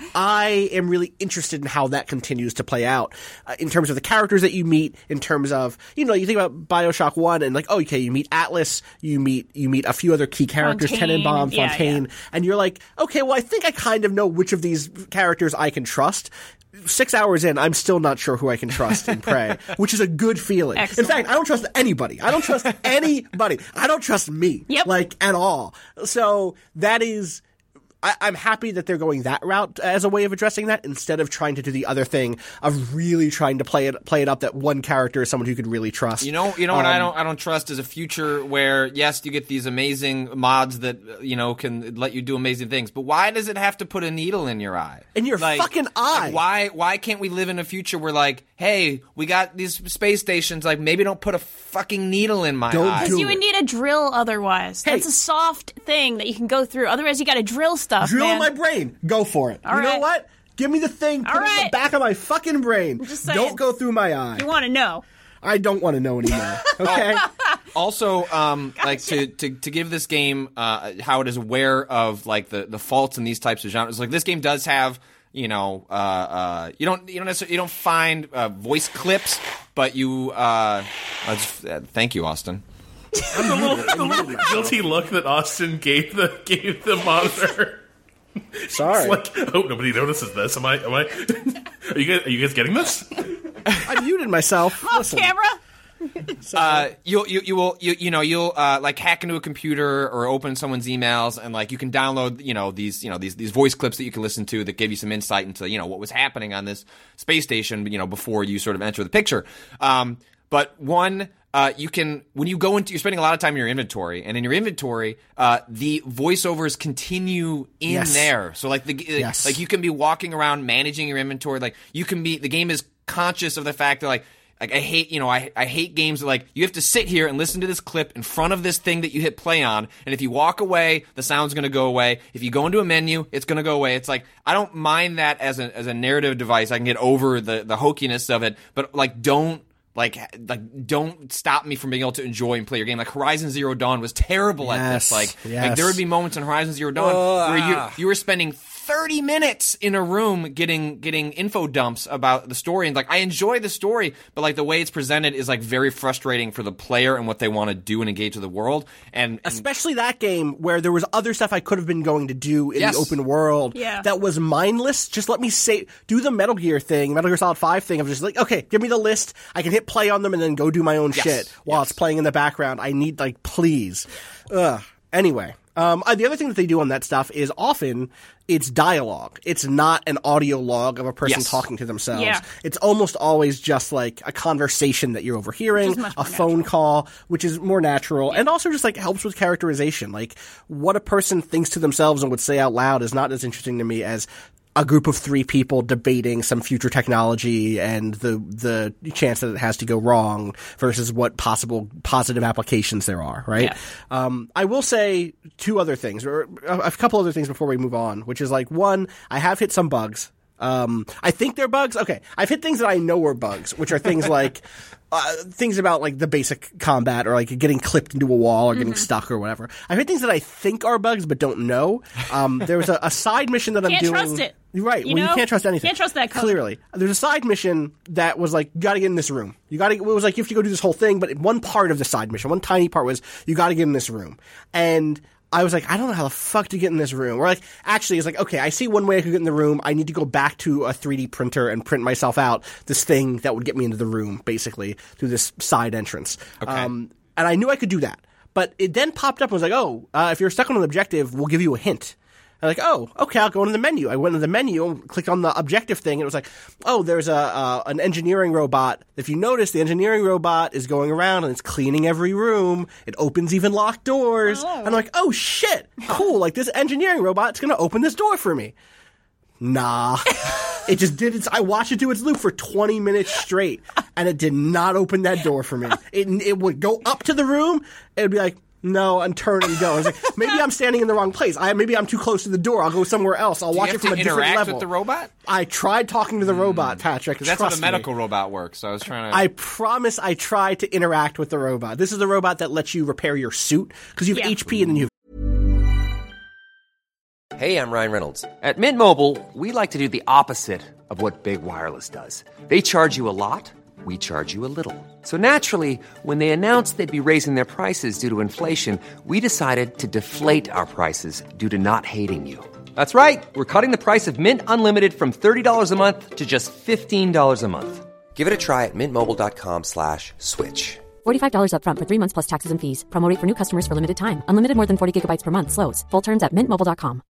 Speaker 3: I am really interested in how that continues to play out uh, in terms of the characters that you meet, in terms of, you know, you think about BioShock one and like, oh, okay, you meet Atlas, you meet, you meet a few other key characters,
Speaker 4: Fontaine,
Speaker 3: Tenenbaum,
Speaker 4: yeah,
Speaker 3: Fontaine,
Speaker 4: yeah.
Speaker 3: and you're like, okay, well, I think I kind of know which of these characters I can trust. Six hours in, I'm still not sure who I can trust in Prey, which is a good feeling.
Speaker 4: Excellent.
Speaker 3: In fact, I don't trust anybody. I don't trust anybody. I don't trust me,
Speaker 4: Yep.
Speaker 3: like, at all. So that is... I, I'm happy that they're going that route as a way of addressing that instead of trying to do the other thing of really trying to play it play it up that one character is someone who could really trust.
Speaker 5: You know, you know what
Speaker 3: um,
Speaker 5: I don't I don't trust is a future where yes, you get these amazing mods that you know can let you do amazing things, but why does it have to put a needle in your eye?
Speaker 3: In your
Speaker 5: Like-
Speaker 3: fucking eye.
Speaker 5: like, why why can't we live in a future where like, hey, we got these space stations, like maybe don't put a fucking needle in my
Speaker 3: Don't
Speaker 5: eye.
Speaker 3: do
Speaker 4: You would
Speaker 3: it.
Speaker 4: need a drill otherwise.
Speaker 3: Hey.
Speaker 4: That's a soft thing that you can go through. Otherwise, you got to drill stuff.
Speaker 3: Drill
Speaker 4: man.
Speaker 3: in my brain. Go for it.
Speaker 4: All
Speaker 3: you know
Speaker 4: right.
Speaker 3: what? Give me the thing. Put
Speaker 4: All
Speaker 3: it in the
Speaker 4: right.
Speaker 3: back of my fucking brain.
Speaker 4: just saying.
Speaker 3: Don't go through my eye.
Speaker 4: You want to know?
Speaker 3: I don't want to know anymore. Okay.
Speaker 5: Also, um, like to, to to give this game uh, how it is aware of like the, the faults in these types of genres. Like this game does have, you know, uh, uh, you don't you don't necessarily you don't find uh, voice clips, but you. Uh, uh, just, uh, thank you, Austin.
Speaker 6: the little, the little guilty look that Austin gave the gave the monitor.
Speaker 3: Sorry.
Speaker 6: It's like, oh, nobody notices this. Am I? Am I? Are you guys? Are you guys getting this?
Speaker 3: I muted myself.
Speaker 4: Off
Speaker 3: Listen.
Speaker 4: camera.
Speaker 5: Uh, you'll you you will you you know you'll uh, like hack into a computer or open someone's emails and like you can download you know these you know these these voice clips that you can listen to that give you some insight into you know what was happening on this space station you know before you sort of enter the picture. Um, but one. Uh, you can, when you go into, you're spending a lot of time in your inventory, and in your inventory, uh, the voiceovers continue in
Speaker 3: Yes.
Speaker 5: there. So like the,
Speaker 3: Yes.
Speaker 5: like you can be walking around managing your inventory, like you can be, the game is conscious of the fact that like, like I hate, you know, I, I hate games that like, you have to sit here and listen to this clip in front of this thing that you hit play on, and if you walk away, the sound's gonna go away. If you go into a menu, it's gonna go away. It's like, I don't mind that as a, as a narrative device. I can get over the, the hokiness of it, but like, don't, Like, like, don't stop me from being able to enjoy and play your game. Like, Horizon Zero Dawn was terrible at
Speaker 3: Yes,
Speaker 5: this. Like,
Speaker 3: yes.
Speaker 5: like, there would be moments in Horizon Zero Dawn where you you were spending thirty minutes in a room getting getting info dumps about the story, and like, I enjoy the story, but like the way it's presented is like very frustrating for the player and what they want to do and engage with the world. And, and
Speaker 3: Especially that game where there was other stuff I could have been going to do in
Speaker 5: Yes.
Speaker 3: the open world
Speaker 4: Yeah.
Speaker 3: that was mindless. Just let me say, do the Metal Gear thing, Metal Gear Solid five thing of just like, okay, give me the list. I can hit play on them and then go do my own
Speaker 5: Yes.
Speaker 3: shit while
Speaker 5: Yes.
Speaker 3: it's playing in the background. I need, like, please. Ugh. Anyway. Um, uh, the other thing that they do on that stuff is often it's dialogue. It's not an audio log of a person
Speaker 5: Yes.
Speaker 3: talking to themselves.
Speaker 4: Yeah.
Speaker 3: It's almost always just like a conversation that you're overhearing,
Speaker 4: Which is much
Speaker 3: a
Speaker 4: more
Speaker 3: phone call, which is more natural, and also just like helps with characterization. Like what a person thinks to themselves and would say out loud is not as interesting to me as a group of three people debating some future technology and the the chance that it has to go wrong versus what possible positive applications there are, right?
Speaker 4: Yeah.
Speaker 3: Um, I will say two other things, or a, a couple other things before we move on, which is like, one, I have hit some bugs. Um, I think they're bugs. Okay. I've hit things that I know are bugs, which are things like, uh, things about like the basic combat or like getting clipped into a wall or getting stuck or whatever. I've hit things that I think are bugs but don't know. Um, there was a, a side mission that I'm
Speaker 4: Can't
Speaker 3: doing.
Speaker 4: trust it.
Speaker 3: Right.
Speaker 4: You
Speaker 3: well,
Speaker 4: know?
Speaker 3: you can't trust anything.
Speaker 4: Can't trust that code.
Speaker 3: Clearly. There's a side mission that was like, you gotta get in this room. You gotta, it was like, you have to go do this whole thing, but one part of the side mission, one tiny part was, you gotta get in this room. And I was like, I don't know how the fuck to get in this room. Or like, actually, it's like, okay, I see one way I could get in the room. I need to go back to a three D printer and print myself out this thing that would get me into the room, basically, through this side entrance.
Speaker 5: Okay.
Speaker 3: Um, and I knew I could do that. But it then popped up and was like, oh, uh, if you're stuck on an objective, we'll give you a hint. I'm like, oh, okay, I'll go into the menu. I went into the menu and clicked on the objective thing, and it was like, oh, there's a uh, an engineering robot. If you notice, the engineering robot is going around and it's cleaning every room. It opens even locked doors.
Speaker 4: Oh.
Speaker 3: And I'm like, oh, shit, cool. Like, this engineering robot's going to open this door for me. Nah. It just did its. I watched it do its loop for twenty minutes straight, and it did not open that door for me. It it would go up to the room. It would be like, no, and turn and go. I was like, maybe I'm standing in the wrong place. I maybe I'm too close to the door. I'll go somewhere else. I'll
Speaker 5: Do
Speaker 3: watch
Speaker 5: you
Speaker 3: it
Speaker 5: have
Speaker 3: from
Speaker 5: to
Speaker 3: a different
Speaker 5: interact
Speaker 3: level.
Speaker 5: with the robot?
Speaker 3: I tried talking to the robot, Patrick.
Speaker 5: Because that's how
Speaker 3: Trust
Speaker 5: the medical
Speaker 3: me.
Speaker 5: robot works. So I was trying to.
Speaker 3: I promise I tried to interact with the robot. This is the robot that lets you repair your suit because you have
Speaker 4: Yeah.
Speaker 3: H P and then you have.
Speaker 7: Hey, I'm Ryan Reynolds. At Mint Mobile, we like to do the opposite of what Big Wireless does. They charge you a lot, we charge you a little. So naturally, when they announced they'd be raising their prices due to inflation, we decided to deflate our prices due to not hating you. That's right. We're cutting the price of Mint Unlimited from thirty dollars a month to just fifteen dollars a month. Give it a try at mintmobile.com slash switch.
Speaker 8: forty-five dollars up front for three months plus taxes and fees. Promo rate for new customers for limited time. Unlimited more than forty gigabytes per month. Slows full terms at mint mobile dot com.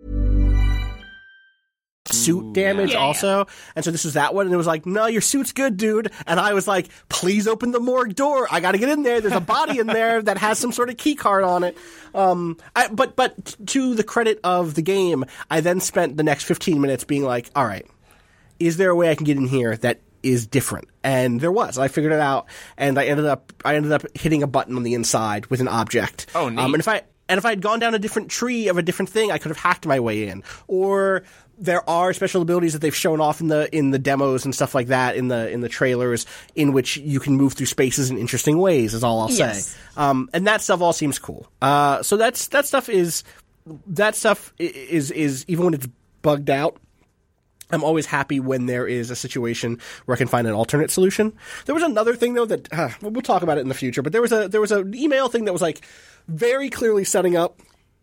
Speaker 3: Suit damage
Speaker 4: Yeah,
Speaker 3: also, and so this was that one, and it was like, no, your suit's good, dude. And I was like, please open the morgue door. I got to get in there. There's a body in there that has some sort of key card on it. Um, I, but but t- to the credit of the game, I then spent the next fifteen minutes being like, all right, is there a way I can get in here that is different? And there was. I figured it out, and I ended up I ended up hitting a button on the inside with an object.
Speaker 5: Oh, neat.
Speaker 3: Um, and if I and if I had gone down a different tree of a different thing, I could have hacked my way in. Or there are special abilities that they've shown off in the in the demos and stuff like that in the in the trailers, in which you can move through spaces in interesting ways. Is all I'll
Speaker 4: Yes.
Speaker 3: say. Um, and that stuff all seems cool. Uh, so that's that stuff is that stuff i- is is even when it's bugged out. I'm always happy when there is a situation where I can find an alternate solution. There was another thing though that uh, we'll talk about it in the future, but there was a there was an email thing that was like very clearly setting up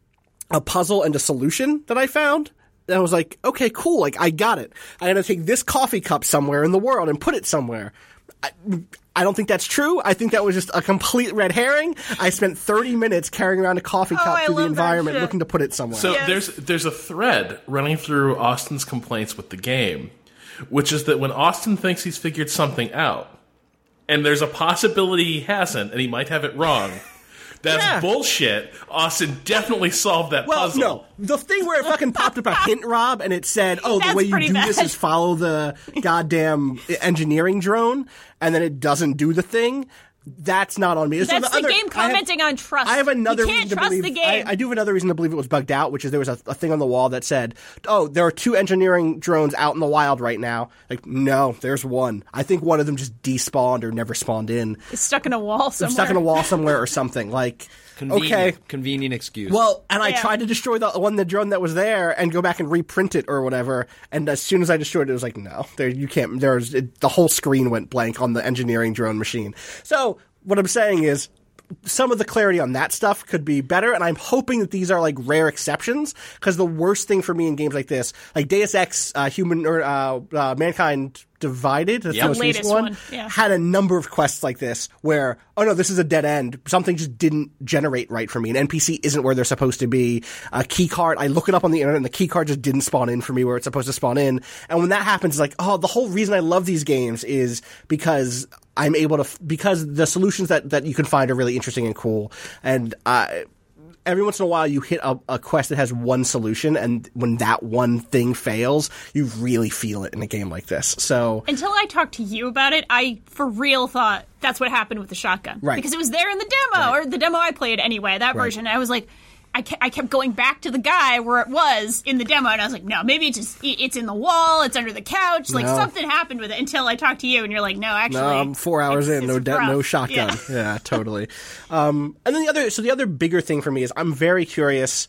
Speaker 3: a puzzle and a solution that I found. And I was like, okay, cool, like I got it. I had to take this coffee cup somewhere in the world and put it somewhere. I, I don't think that's true. I think that was just a complete red herring. I spent thirty minutes carrying around a coffee
Speaker 4: Oh,
Speaker 3: cup
Speaker 4: I
Speaker 3: through the
Speaker 4: love that
Speaker 3: environment
Speaker 4: shit.
Speaker 3: looking to put it somewhere.
Speaker 6: So
Speaker 4: Yes.
Speaker 6: there's there's a thread running through Austin's complaints with the game, which is that when Austin thinks he's figured something out, and there's a possibility he hasn't, and he might have it wrong, that's
Speaker 3: Yeah.
Speaker 6: bullshit. Austin definitely solved that
Speaker 3: Well,
Speaker 6: puzzle.
Speaker 3: no. The thing where it fucking popped up a hint, Rob, and it said, oh, the
Speaker 4: That's
Speaker 3: way you
Speaker 4: pretty
Speaker 3: do this
Speaker 4: bad.
Speaker 3: is follow the goddamn engineering drone, and then it doesn't do the thing. That's not on me. So
Speaker 4: That's the
Speaker 3: other-
Speaker 4: game
Speaker 3: I have-
Speaker 4: commenting on trust.
Speaker 3: I have another
Speaker 4: You can't
Speaker 3: reason to
Speaker 4: trust
Speaker 3: believe.
Speaker 4: the game.
Speaker 3: I, I do have another reason to believe it was bugged out, which is there was a, a thing on the wall that said, "Oh, there are two engineering drones out in the wild right now." Like, no, there's one. I think one of them just despawned or never spawned in.
Speaker 4: It's stuck in a wall
Speaker 3: They're
Speaker 4: somewhere.
Speaker 3: stuck in a wall somewhere or something. Like,
Speaker 5: Convenient,
Speaker 3: okay,
Speaker 5: convenient excuse.
Speaker 3: well, and I
Speaker 4: Yeah.
Speaker 3: tried to destroy the one, the drone that was there, and go back and reprint it or whatever. And as soon as I destroyed it, it was like, no, there you can't. There's it, the whole screen went blank on the engineering drone machine. So what I'm saying is, some of the clarity on that stuff could be better, and I'm hoping that these are like rare exceptions, because the worst thing for me in games like this, like Deus Ex, uh, Human or uh, uh, Mankind Divided, that's
Speaker 5: Yep.
Speaker 3: the most
Speaker 4: The
Speaker 3: recent
Speaker 4: latest
Speaker 3: one,
Speaker 4: one, yeah.
Speaker 3: had a number of quests like this where, oh no, this is a dead end. Something just didn't generate right for me. An N P C isn't where they're supposed to be. A key card, I look it up on the internet and the key card just didn't spawn in for me where it's supposed to spawn in. And when that happens, it's like, oh, the whole reason I love these games is because I'm able to, f- because the solutions that, that you can find are really interesting and cool. And, uh, every once in a while you hit a, a quest that has one solution, and when that one thing fails, you really feel it in a game like this. So,
Speaker 4: Until I talked to you about it, I for real thought that's what happened with the shotgun.
Speaker 3: Right.
Speaker 4: Because it was there in the demo, or the demo I played anyway, that version. And I was like, I kept, I kept going back to the guy where it was in the demo, and I was like, no, maybe it's just, it- it's in the wall, it's under the couch, like
Speaker 3: No.
Speaker 4: something happened with it, until I talked to you, and you're like, no, actually.
Speaker 3: no, I'm four hours
Speaker 4: it's-
Speaker 3: in, no
Speaker 4: it's
Speaker 3: de-
Speaker 4: rough.
Speaker 3: no shotgun.
Speaker 4: Yeah.
Speaker 3: Yeah, totally. Um, and then the other, so the other bigger thing for me is I'm very curious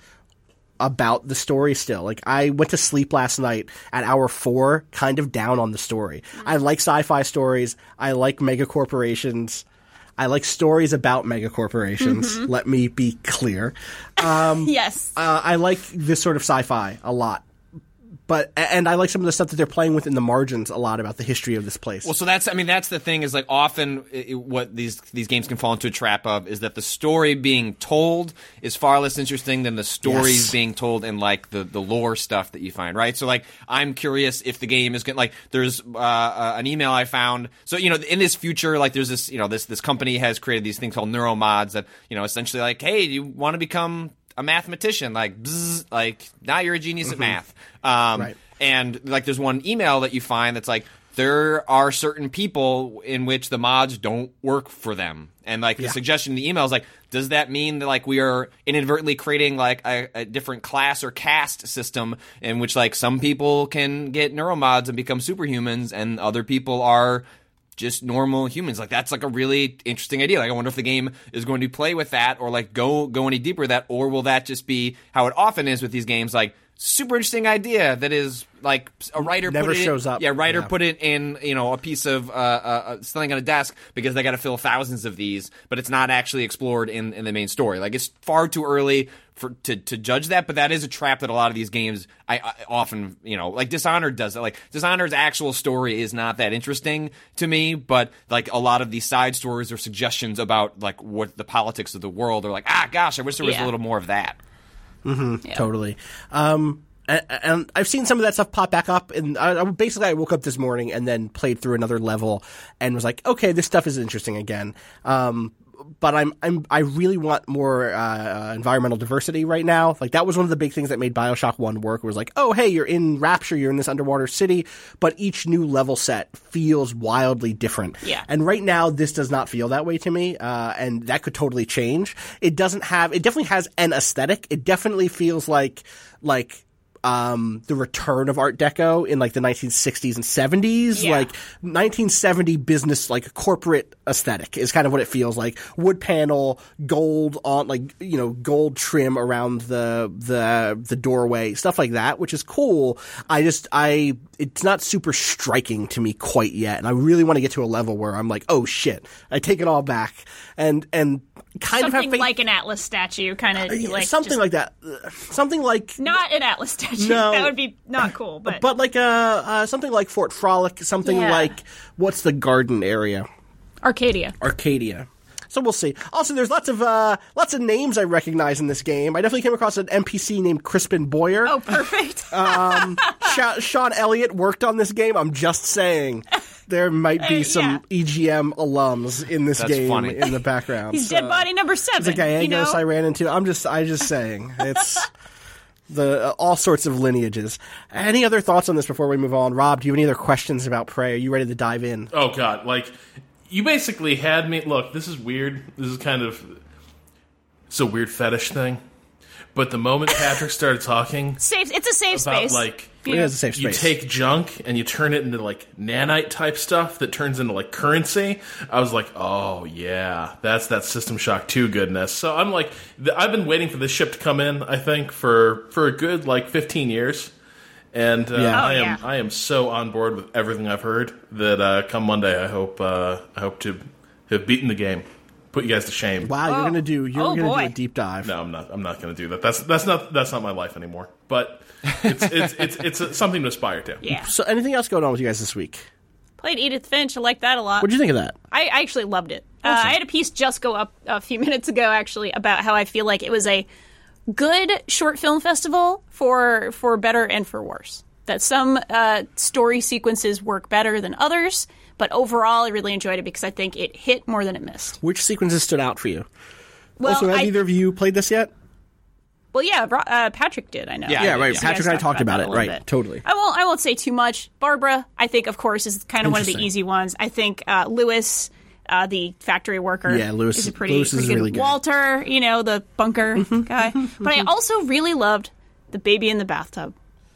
Speaker 3: about the story still. Like, I went to sleep last night at hour four, kind of down on the story. I like sci-fi stories. I like mega corporations. I like stories about mega corporations.
Speaker 4: Mm-hmm.
Speaker 3: Let me be clear.
Speaker 4: Yes.
Speaker 3: Uh, I like this sort of sci-fi a lot. But, and I like some of the stuff that they're playing with in the margins a lot about the history of this place.
Speaker 5: Well, so that's, I mean, that's the thing is like often it, what these these games can fall into a trap of is that the story being told is far less interesting than the stories
Speaker 3: Yes.
Speaker 5: being told in like the, the lore stuff that you find, right? So like, I'm curious if the game is going to, like, there's uh, uh, an email I found. So, you know, in this future, like there's this, you know, this, this company has created these things called neuromods that, you know, essentially like, hey, you want to become a mathematician, like, bzz, like now you're a genius at math. Um,
Speaker 3: Right.
Speaker 5: And like, there's one email that you find that's like, there are certain people in which the mods don't work for them. And like the
Speaker 3: Yeah.
Speaker 5: suggestion in the email is like, does that mean that like we are inadvertently creating like a, a different class or caste system in which like some people can get neuromods and become superhumans and other people are just normal humans? Like, that's like a really interesting idea. Like, I wonder if the game is going to play with that or like go go any deeper with that, or will that just be how it often is with these games, like super interesting idea that is like a writer
Speaker 3: Never
Speaker 5: put it
Speaker 3: shows
Speaker 5: in,
Speaker 3: up.
Speaker 5: Yeah, writer
Speaker 3: Yeah.
Speaker 5: put it in, you know, a piece of uh, uh, something on a desk because they got to fill thousands of these, but it's not actually explored in, in the main story. Like, it's far too early for to, to judge that, but that is a trap that a lot of these games I, I often, you know, like Dishonored does it. Like, Dishonored's actual story is not that interesting to me, but like a lot of these side stories or suggestions about like what the politics of the world are like, ah, gosh, I wish there was
Speaker 4: Yeah.
Speaker 5: a little more of that.
Speaker 3: Mm-hmm. Totally. Um, and, and I've seen some of that stuff pop back up, and I, I basically I woke up this morning and then played through another level and was like, okay, this stuff is interesting again. Um, but I'm I'm I really want more uh, environmental diversity right now. Like, that was one of the big things that made BioShock One work. Was like, oh hey, you're in Rapture, you're in this underwater city, but each new level set feels wildly different.
Speaker 4: Yeah.
Speaker 3: And right now, this does not feel that way to me, uh, and that could totally change. It doesn't have. It definitely has an aesthetic. It definitely feels like like. Um, the return of Art Deco in like the nineteen sixties and seventies,
Speaker 4: Yeah.
Speaker 3: like nineteen seventy business, like corporate aesthetic is kind of what it feels like. Wood panel, gold on, like, you know, gold trim around the, the, the doorway, stuff like that, which is cool. I just, I, it's not super striking to me quite yet. And I really want to get to a level where I'm like, oh shit, I take it all back and, and kind of have
Speaker 4: Something
Speaker 3: faith.
Speaker 4: like an Atlas statue, kind of
Speaker 3: Yeah,
Speaker 4: like
Speaker 3: something
Speaker 4: just
Speaker 3: like that. Uh, Something like
Speaker 4: not an Atlas statue.
Speaker 3: No.
Speaker 4: That would be not cool. But,
Speaker 3: But like uh, uh something like Fort Frolic, something
Speaker 4: Yeah.
Speaker 3: like what's the garden area?
Speaker 4: Arcadia.
Speaker 3: Arcadia. So we'll see. Also, there's lots of uh lots of names I recognize in this game. I definitely came across an N P C named Crispin Boyer.
Speaker 4: Oh, perfect.
Speaker 3: Um, Sha- Sean Elliott worked on this game. I'm just saying. There might be
Speaker 4: Uh,
Speaker 3: some
Speaker 4: yeah.
Speaker 3: E G M alums in this
Speaker 5: That's
Speaker 3: game
Speaker 5: funny.
Speaker 3: in the background.
Speaker 4: He's
Speaker 3: So-
Speaker 4: dead body number seven.
Speaker 3: It's a Gallegos
Speaker 4: you know?
Speaker 3: I ran into. I'm just, I just saying, it's the uh, all sorts of lineages. Any other thoughts on this before we move on? Rob, do you have any other questions about Prey? Are you ready to dive in?
Speaker 6: Oh god, like you basically had me. Look, this is weird. This is kind of it's a weird fetish thing. But the moment Patrick started talking
Speaker 4: Safe. It's a safe
Speaker 6: about
Speaker 4: space.
Speaker 6: like
Speaker 3: It is a safe
Speaker 6: you
Speaker 3: space.
Speaker 6: take junk and you turn it into like nanite type stuff that turns into like currency, I was like, oh yeah, that's that System Shock two goodness. So I'm like, th- I've been waiting for this ship to come in, I think, for for a good like fifteen years. And uh,
Speaker 3: Yeah.
Speaker 6: I
Speaker 4: Oh,
Speaker 6: am
Speaker 4: yeah.
Speaker 6: I am so on board with everything I've heard that uh, come Monday I hope uh, I hope to have beaten the game, put you guys to shame.
Speaker 3: Wow, you're
Speaker 4: Oh.
Speaker 3: gonna do, you're
Speaker 4: Oh,
Speaker 3: gonna
Speaker 4: boy.
Speaker 3: do a deep dive.
Speaker 6: No, I'm not. I'm not going to do that. That's that's not that's not my life anymore. But it's it's it's it's, it's something to aspire to.
Speaker 4: Yeah.
Speaker 3: So, anything else going on with you guys this week?
Speaker 4: Played Edith Finch. I like that a lot.
Speaker 3: What'd you think of that?
Speaker 4: I, I actually loved it. Uh, I had a piece just go up a few minutes ago, actually, about how I feel like it was a good short film festival for for better and for worse. That some uh, story sequences work better than others, but overall, I really enjoyed it because I think it hit more than it missed.
Speaker 3: Which sequences stood out for you?
Speaker 4: Well,
Speaker 3: also, have
Speaker 4: I-
Speaker 3: either of you played this yet?
Speaker 4: Well, yeah, Ro- uh, Patrick did. I know.
Speaker 5: Yeah,
Speaker 3: Yeah, right.
Speaker 4: You
Speaker 3: Patrick
Speaker 4: guys
Speaker 3: and I talked about
Speaker 4: that
Speaker 3: it.
Speaker 4: a little
Speaker 3: Right,
Speaker 4: bit.
Speaker 3: totally.
Speaker 4: I won't. I won't say too much. Barbara, I think, of course, is kind of one of the
Speaker 3: Interesting.
Speaker 4: easy ones. I think uh, Lewis, uh, the factory worker,
Speaker 3: Yeah, Lewis-
Speaker 4: is a pretty,
Speaker 3: Lewis is
Speaker 4: pretty good.
Speaker 3: really good.
Speaker 4: Walter, you know, the bunker
Speaker 3: Mm-hmm.
Speaker 4: guy. But I also really loved the baby in the bathtub.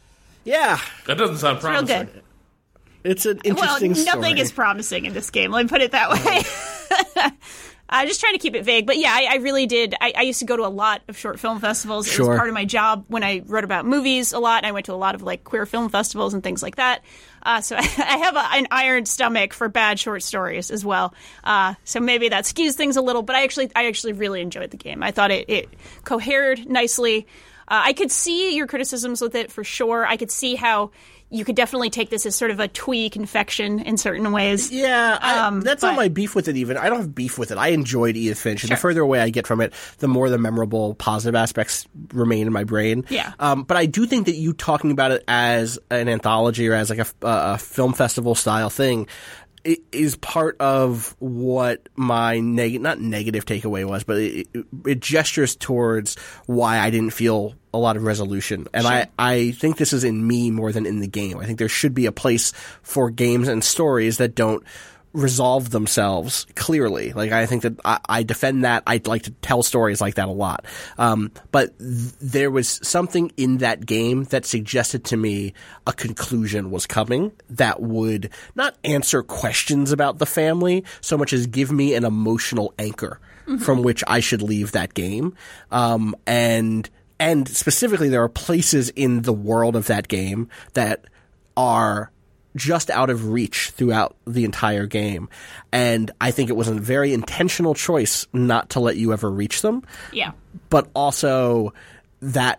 Speaker 3: Yeah,
Speaker 6: That doesn't sound
Speaker 4: Real
Speaker 6: promising.
Speaker 4: good.
Speaker 3: it's an
Speaker 4: Well,
Speaker 3: interesting
Speaker 4: nothing
Speaker 3: story.
Speaker 4: is promising in this game. Let me put it that way. I'm just trying to keep it vague, but yeah, I, I really did. I, I used to go to a lot of short film festivals. It
Speaker 3: Sure.
Speaker 4: was part of my job when I wrote about movies a lot. And I went to a lot of like queer film festivals and things like that. Uh, so I have a, an iron stomach for bad short stories as well. Uh, so maybe that skews things a little. But I actually, I actually really enjoyed the game. I thought it, it cohered nicely. Uh, I could see your criticisms with it for sure. I could see how you could definitely take this as sort of a twee confection in certain ways.
Speaker 3: Yeah, I,
Speaker 4: Um,
Speaker 3: that's not
Speaker 4: but-
Speaker 3: my beef with it even. I don't have beef with it. I enjoyed Edith Finch, and the further away I get from it, the more the memorable, positive aspects remain in my brain.
Speaker 4: Yeah.
Speaker 3: Um, but I do think that you talking about it as an anthology or as like a, a film festival style thing it is part of what my neg- not negative takeaway was, but it, it, it gestures towards why I didn't feel a lot of resolution. And
Speaker 4: Sure.
Speaker 3: I, I think this is in me more than in the game. I think there should be a place for games and stories that don't resolve themselves clearly. Like, I think that I, I defend that. I'd like to tell stories like that a lot. Um, but th- there was something in that game that suggested to me a conclusion was coming that would not answer questions about the family so much as give me an emotional anchor mm-hmm. from which I should leave that game. Um, and, and specifically, there are places in the world of that game that are just out of reach throughout the entire game. And I think it was a very intentional choice not to let you ever reach them.
Speaker 4: Yeah.
Speaker 3: But also that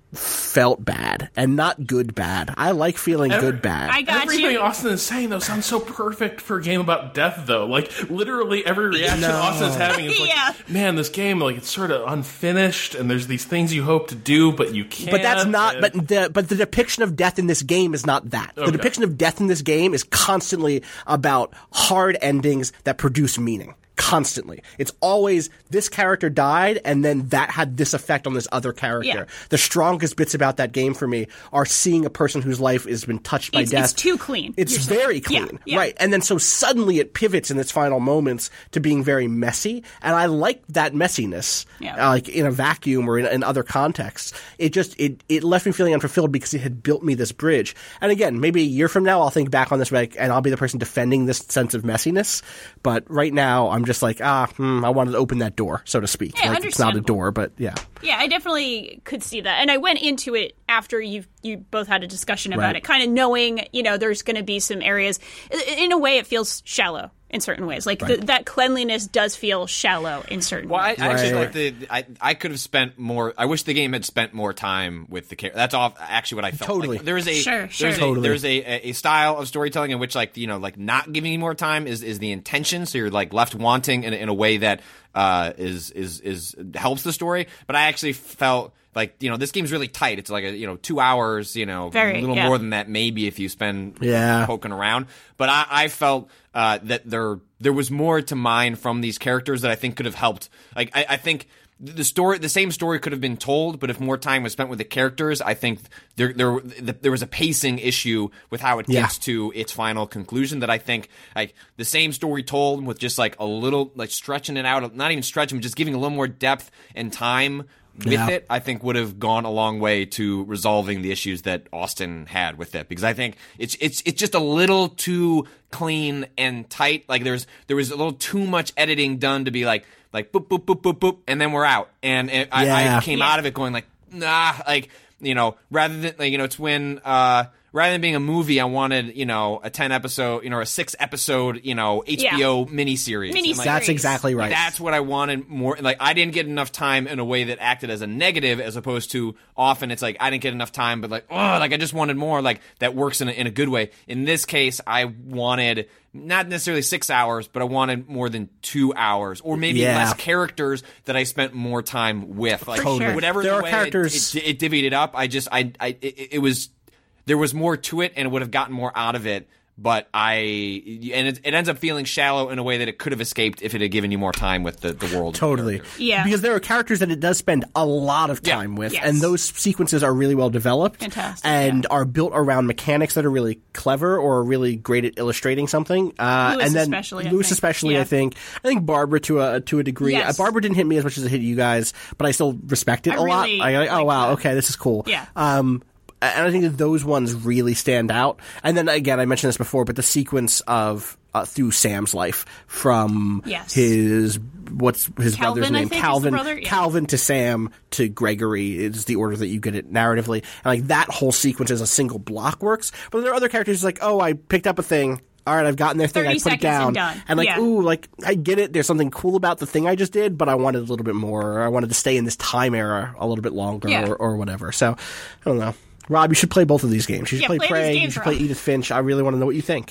Speaker 3: felt bad, and not good bad. I like feeling
Speaker 6: Every,
Speaker 3: good bad.
Speaker 4: I got
Speaker 6: Everything
Speaker 4: you.
Speaker 6: Austin is saying, though, sounds so perfect for a game about death, though. Like, literally every reaction
Speaker 3: No.
Speaker 6: Austin's having is like,
Speaker 4: Yeah.
Speaker 6: man, this game, like, it's sort of unfinished, and there's these things you hope to do, but you can't.
Speaker 3: But that's not.
Speaker 6: and-
Speaker 3: But the but the depiction of death in this game is not that.
Speaker 6: Okay.
Speaker 3: The depiction of death in this game is constantly about hard endings that produce meaning. Constantly, it's always this character died, and then that had this effect on this other character.
Speaker 4: Yeah.
Speaker 3: The strongest bits about that game for me are seeing a person whose life has been touched by
Speaker 4: It's,
Speaker 3: death.
Speaker 4: it's too clean.
Speaker 3: It's
Speaker 4: You're saying.
Speaker 3: very clean,
Speaker 4: Yeah, yeah.
Speaker 3: right? And then so suddenly it pivots in its final moments to being very messy, and I like that messiness,
Speaker 4: Yeah.
Speaker 3: uh, like in a vacuum or in, in other contexts. It just it it left me feeling unfulfilled because it had built me this bridge. And again, maybe a year from now, I'll think back on this like, and I'll be the person defending this sense of messiness. But right now, I'm just like, ah, hmm, I wanted to open that door, so to speak.
Speaker 4: Yeah,
Speaker 3: like, it's not a
Speaker 4: understandable.
Speaker 3: door, but yeah.
Speaker 4: Yeah, I definitely could see that. And I went into it after you you both had a discussion about
Speaker 3: Right.
Speaker 4: it, kind of knowing, you know, there's going to be some areas. I- In a way, it feels shallow in certain ways. Like,
Speaker 3: Right.
Speaker 4: the, that cleanliness does feel shallow in certain
Speaker 5: Well, I,
Speaker 4: ways.
Speaker 5: I actually
Speaker 3: Right.
Speaker 5: like the. I, I could have spent more. I wish the game had spent more time with the character. That's all. Actually, what I felt.
Speaker 3: Totally.
Speaker 5: Like, there's a
Speaker 4: Sure, sure.
Speaker 5: there's a
Speaker 3: Totally.
Speaker 5: there's a, a, a style of storytelling in which, like, you know, like not giving you more time is, is the intention. So you're like left wanting in, in a way that uh, is is is helps the story. But I actually felt like, you know, this game's really tight. It's like a, you know, two hours. You know,
Speaker 4: Very,
Speaker 5: a little
Speaker 4: yeah.
Speaker 5: more than that maybe if you spend
Speaker 3: Yeah.
Speaker 5: poking around. But I, I felt uh, that there there was more to mine from these characters that I think could have helped. Like I, I think the story, the same story could have been told, but if more time was spent with the characters, I think there there there was a pacing issue with how it
Speaker 3: Yeah.
Speaker 5: gets to its final conclusion. That I think like the same story told with just like a little like stretching it out, not even stretching, but just giving a little more depth and time with
Speaker 3: Yeah.
Speaker 5: it, I think would have gone a long way to resolving the issues that Austin had with it. Because I think it's it's it's just a little too clean and tight. Like there's there was a little too much editing done to be like like boop boop boop boop boop, and then we're out. And it, I,
Speaker 3: Yeah.
Speaker 5: I came out of it going like nah, like you know, rather than like, you know, it's when uh. Rather than being a movie, I wanted, you know, a ten episode, you know, a six episode, you know, H B O miniseries.
Speaker 4: Miniseries.
Speaker 5: And, like,
Speaker 3: That's exactly right.
Speaker 5: that's what I wanted more. Like, I didn't get enough time in a way that acted as a negative, as opposed to often it's like I didn't get enough time, but like, oh, like I just wanted more. Like that works in a, in a good way. In this case, I wanted not necessarily six hours, but I wanted more than two hours, or maybe
Speaker 3: Yeah.
Speaker 5: less characters that I spent more time with. Like
Speaker 4: Totally.
Speaker 5: whatever
Speaker 3: There
Speaker 5: the
Speaker 3: are
Speaker 5: way
Speaker 3: characters-
Speaker 5: it, it, it divvied it up. I just, I, I, it, it was. There was more to it, and it would have gotten more out of it. But I, and it, it ends up feeling shallow in a way that it could have escaped if it had given you more time with the, the world.
Speaker 3: Totally.
Speaker 4: Yeah.
Speaker 3: Because there are characters that it does spend a lot of
Speaker 5: Yeah.
Speaker 3: time with,
Speaker 4: Yes.
Speaker 3: and those sequences are really well developed.
Speaker 4: Fantastic,
Speaker 3: And
Speaker 4: yeah.
Speaker 3: are built around mechanics that are really clever or really great at illustrating something. Uh,
Speaker 4: Lewis
Speaker 3: and then
Speaker 4: especially, I
Speaker 3: Lewis
Speaker 4: think.
Speaker 3: especially,
Speaker 4: Yeah.
Speaker 3: I think. I think Barbara to a to a degree.
Speaker 4: Yes.
Speaker 3: Uh, Barbara didn't hit me as much as it hit you guys, but I still respect it
Speaker 4: I
Speaker 3: a lot.
Speaker 4: really
Speaker 3: I like, oh
Speaker 4: like
Speaker 3: wow,
Speaker 4: that.
Speaker 3: okay, this is cool.
Speaker 4: Yeah.
Speaker 3: Um, and I think that those ones really stand out. And then again, I mentioned this before, but the sequence of uh, through Sam's life from
Speaker 4: Yes.
Speaker 3: his what's his
Speaker 4: Calvin,
Speaker 3: brother's
Speaker 4: I
Speaker 3: name,
Speaker 4: think, is the
Speaker 3: Calvin,
Speaker 4: brother? Yeah.
Speaker 3: Calvin to Sam to Gregory is the order that you get it narratively, and like that whole sequence as a single block works. But there are other characters like, oh, I picked up a thing. All right, I've gotten their thing. I
Speaker 4: thirty
Speaker 3: put it
Speaker 4: seconds and
Speaker 3: down,
Speaker 4: done.
Speaker 3: like,
Speaker 4: Yeah.
Speaker 3: ooh, like I get it. There's something cool about the thing I just did, but I wanted a little bit more. Or I wanted to stay in this time era a little bit longer,
Speaker 4: Yeah.
Speaker 3: or, or whatever. So I don't know. Rob, you should play both of these games. You should
Speaker 4: Yeah,
Speaker 3: play
Speaker 4: play these
Speaker 3: Prey. You
Speaker 4: games,
Speaker 3: should play
Speaker 4: Rob.
Speaker 3: Edith Finch. I really want to know what you think.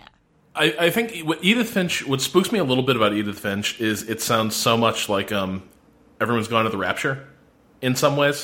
Speaker 6: I, I think what Edith Finch, what spooks me a little bit about Edith Finch is it sounds so much like um, Everyone's Gone to the Rapture in some ways.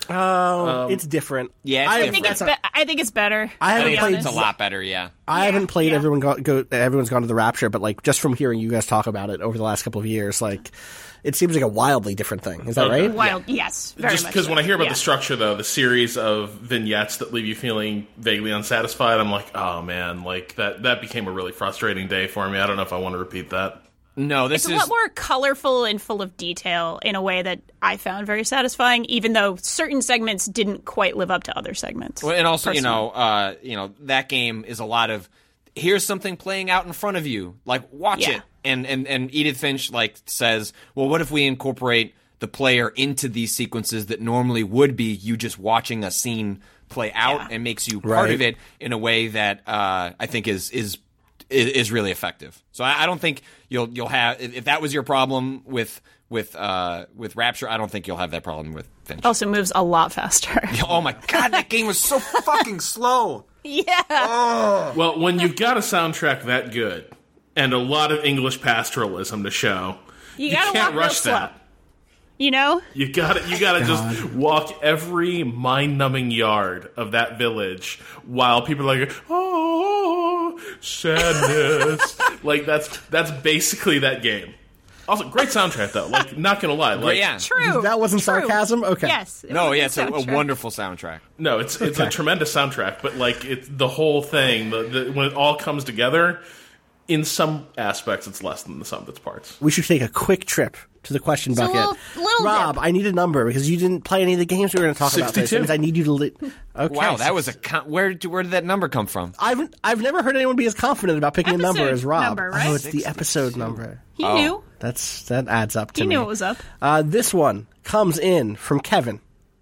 Speaker 3: Oh, um, it's different.
Speaker 5: Yeah, it's
Speaker 3: I,
Speaker 4: I think it's. Be- I think it's better.
Speaker 3: I haven't
Speaker 5: I
Speaker 3: played.
Speaker 5: It's a lot better. Yeah.
Speaker 3: I
Speaker 4: yeah,
Speaker 3: haven't played.
Speaker 4: Yeah.
Speaker 3: Everyone go, go. Everyone's gone to the Rapture, but like just from hearing you guys talk about it over the last couple of years, like it seems like a wildly different thing. Is that
Speaker 6: okay.
Speaker 3: right?
Speaker 4: Wild. Yes. Very
Speaker 6: Just
Speaker 4: much
Speaker 6: because
Speaker 4: so.
Speaker 6: when I hear about
Speaker 4: yeah.
Speaker 6: the structure, though, the series of vignettes that leave you feeling vaguely unsatisfied, I'm like, oh man, like that. That became a really frustrating day for me. I don't know if I want to repeat that.
Speaker 5: No, this
Speaker 4: It's a
Speaker 5: is
Speaker 4: lot more colorful and full of detail in a way that I found very satisfying, even though certain segments didn't quite live up to other segments.
Speaker 5: well, and also you
Speaker 4: personally.
Speaker 5: know, uh, you know that game is a lot of here's something playing out in front of you, like watch
Speaker 4: Yeah.
Speaker 5: it. And and and Edith Finch like says, well, what if we incorporate the player into these sequences that normally would be you just watching a scene play out
Speaker 4: Yeah.
Speaker 5: and makes you part
Speaker 3: Right.
Speaker 5: of it in a way that uh, I think is is is, is really effective. So I, I don't think you'll you'll have if that was your problem with with uh, with Rapture, I don't think you'll have that problem with Finch.
Speaker 4: Also moves a lot faster.
Speaker 5: Oh my god, that game was so fucking slow.
Speaker 4: yeah.
Speaker 6: Well, when you've got a soundtrack that good and a lot of English pastoralism to show,
Speaker 4: You
Speaker 6: you,
Speaker 4: gotta
Speaker 6: can't
Speaker 4: walk real
Speaker 6: rush
Speaker 4: slow.
Speaker 6: that.
Speaker 4: You know?
Speaker 6: You gotta, you gotta just walk every mind-numbing yard of that village while people are like, oh, sadness. Like that's that's basically that game. Also, great soundtrack though. Like, not gonna lie, like,
Speaker 5: yeah.
Speaker 4: True.
Speaker 3: That wasn't
Speaker 4: True.
Speaker 3: sarcasm? Okay.
Speaker 4: Yes. it
Speaker 5: No,
Speaker 4: was
Speaker 5: yeah, it's a, a
Speaker 4: soundtrack.
Speaker 5: wonderful soundtrack.
Speaker 6: no, it's it's
Speaker 3: Okay.
Speaker 6: a tremendous soundtrack, but like it's the whole thing. The, the, when it all comes together, in some aspects, it's less than the sum of its parts.
Speaker 3: We should take a quick trip to the question
Speaker 4: So a
Speaker 3: bucket.
Speaker 4: little- little
Speaker 3: Rob,
Speaker 4: dip.
Speaker 3: I need a number because you didn't play any of the games we were going to talk about. This.
Speaker 6: sixty-two.
Speaker 3: That means I need you to. Li- okay.
Speaker 5: Wow, that was a con- where did- where did that number come from?
Speaker 3: I've I've never heard anyone be as confident about picking a number
Speaker 4: Episode
Speaker 3: as Rob.
Speaker 4: number, right?
Speaker 3: Oh, it's the episode number.
Speaker 4: He knew.
Speaker 3: That's that adds up to
Speaker 4: He
Speaker 3: me.
Speaker 4: knew it was up.
Speaker 3: Uh, this one comes in from Kevin.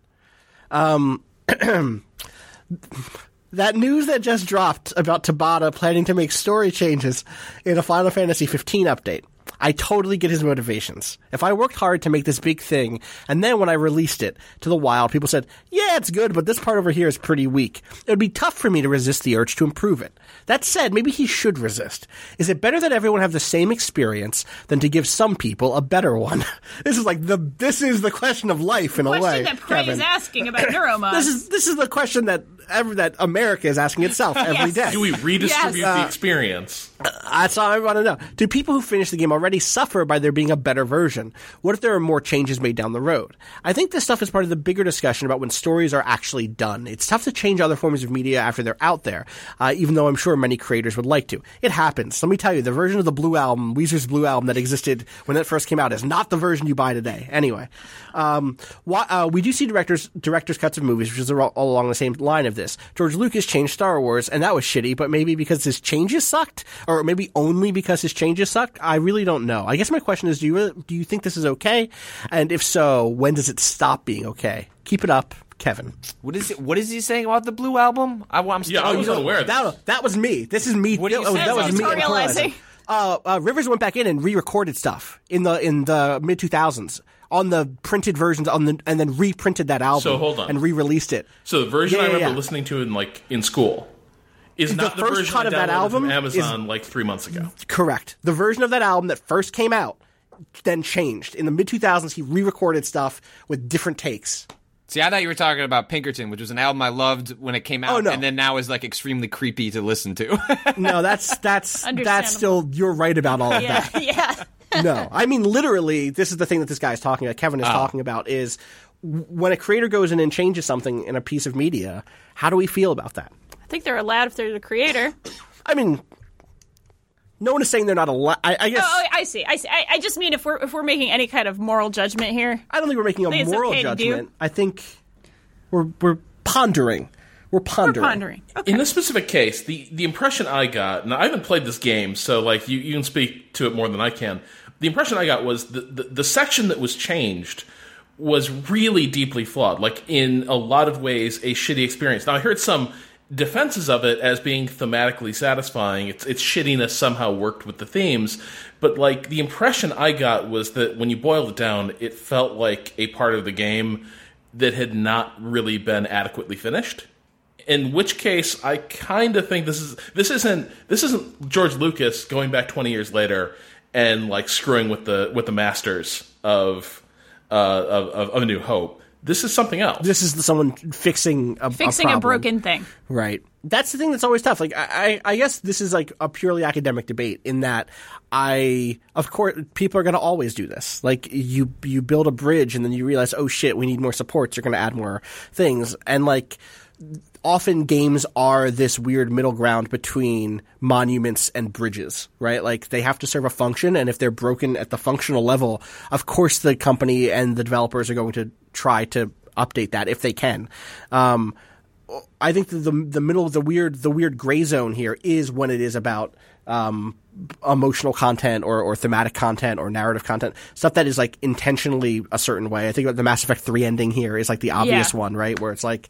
Speaker 3: Um, that news that just dropped about Tabata planning to make story changes in a Final Fantasy fifteen update. I totally get his motivations. If I worked hard to make this big thing, and then when I released it to the wild, people said, yeah, it's good, but this part over here is pretty weak, it would be tough for me to resist the urge to improve it. That said, maybe he should resist. Is it better that everyone have the same experience than to give some people a better one? This is like the this is the question of life in a way.
Speaker 4: Question that Prey is
Speaker 3: Kevin.
Speaker 4: asking about Neuromod.
Speaker 3: This is this is the question that every, that America is asking itself every
Speaker 4: Yes.
Speaker 3: day.
Speaker 6: Do we redistribute
Speaker 4: Yes.
Speaker 6: the experience?
Speaker 3: That's all I want to know. Do people who finish the game already suffer by there being a better version? What if there are more changes made down the road? I think this stuff is part of the bigger discussion about when stories are actually done. It's tough to change other forms of media after they're out there, uh, even though I'm sure many creators would like to. It happens. Let me tell you, the version of the Blue Album, Weezer's Blue Album that existed when that first came out is not the version you buy today. Anyway, um, why, uh, we do see directors director's cuts of movies, which is all all along the same line of this. George Lucas changed Star Wars, and that was shitty, but maybe because his changes sucked? Or maybe only because his changes sucked? I really don't know. I guess my question is, do you really, do you think this is okay? And if so, when does it stop being okay? Keep it up, Kevin.
Speaker 5: What is it, what is he saying about the Blue Album? I, I'm still,
Speaker 6: Yeah, I was
Speaker 3: You know,
Speaker 6: unaware of this.
Speaker 3: that, that was me. This is me.
Speaker 5: What do you
Speaker 3: oh,
Speaker 5: say?
Speaker 3: that was me
Speaker 4: Editorializing.
Speaker 3: improvising. Uh, uh, Rivers went back in and re-recorded stuff in the in the mid two thousands on the printed versions on the and then reprinted that album.
Speaker 6: So, hold on.
Speaker 3: And re-released it.
Speaker 6: So the version
Speaker 3: Yeah,
Speaker 6: I
Speaker 3: yeah,
Speaker 6: remember
Speaker 3: yeah.
Speaker 6: listening to in like in school is
Speaker 3: The
Speaker 6: not the,
Speaker 3: first
Speaker 6: version
Speaker 3: cut
Speaker 6: I
Speaker 3: of that
Speaker 6: downloaded
Speaker 3: album
Speaker 6: from
Speaker 3: is-
Speaker 6: Amazon like three months ago.
Speaker 3: Correct. The version of that album that first came out then changed. In the mid two thousands, he re-recorded stuff with different takes.
Speaker 5: See, I thought you were talking about Pinkerton, which was an album I loved when it came out,
Speaker 3: Oh, no.
Speaker 5: and then now is like extremely creepy to listen to.
Speaker 3: No, that's that's that's
Speaker 4: Understandable.
Speaker 3: still you're right about all of
Speaker 4: yeah,
Speaker 3: that.
Speaker 4: yeah.
Speaker 3: No, I mean literally. This is the thing that this guy is talking about. Kevin is talking about is w- when a creator goes in and changes something in a piece of media. How do we feel about that?
Speaker 4: I think they're allowed if they're the creator.
Speaker 3: I mean, no one is saying they're not allowed. I, I guess
Speaker 4: Oh, I see. I see. I, I just mean if we're if we're making any kind of moral judgment here.
Speaker 3: I don't think we're making a
Speaker 4: think it's
Speaker 3: moral
Speaker 4: okay to do.
Speaker 3: judgment. I think we're we're pondering. We're
Speaker 4: We're
Speaker 3: pondering.
Speaker 4: pondering. Okay.
Speaker 6: In this specific case, the, the impression I got, and I haven't played this game, so like you, you can speak to it more than I can. The impression I got was the, the, the section that was changed was really deeply flawed. Like in a lot of ways, a shitty experience. Now I heard some defenses of it as being thematically satisfying. Its its shittiness somehow worked with the themes, but like the impression I got was that when you boiled it down, it felt like a part of the game that had not really been adequately finished. In which case, I kind of think this is this isn't this isn't George Lucas going back twenty years later and like screwing with the with the masters of uh, of, of, of A New Hope. This is something else.
Speaker 3: This is the, someone fixing a
Speaker 4: Fixing
Speaker 3: a,
Speaker 4: a broken thing.
Speaker 3: Right. That's the thing that's always tough. Like, I, I guess this is like a purely academic debate in that I, of course, people are going to always do this. Like, you you build a bridge and then you realize, oh shit, we need more supports. You're going to add more things. And like, often games are this weird middle ground between monuments and bridges, right? Like, they have to serve a function, and if they're broken at the functional level, of course the company and the developers are going to try to update that if they can. Um, I think the, the the middle of the weird the weird gray zone here is when it is about um, emotional content or, or thematic content or narrative content, stuff that is like intentionally a certain way. I think the Mass Effect three ending here is like the obvious
Speaker 4: Yeah.
Speaker 3: one, right? Where it's like,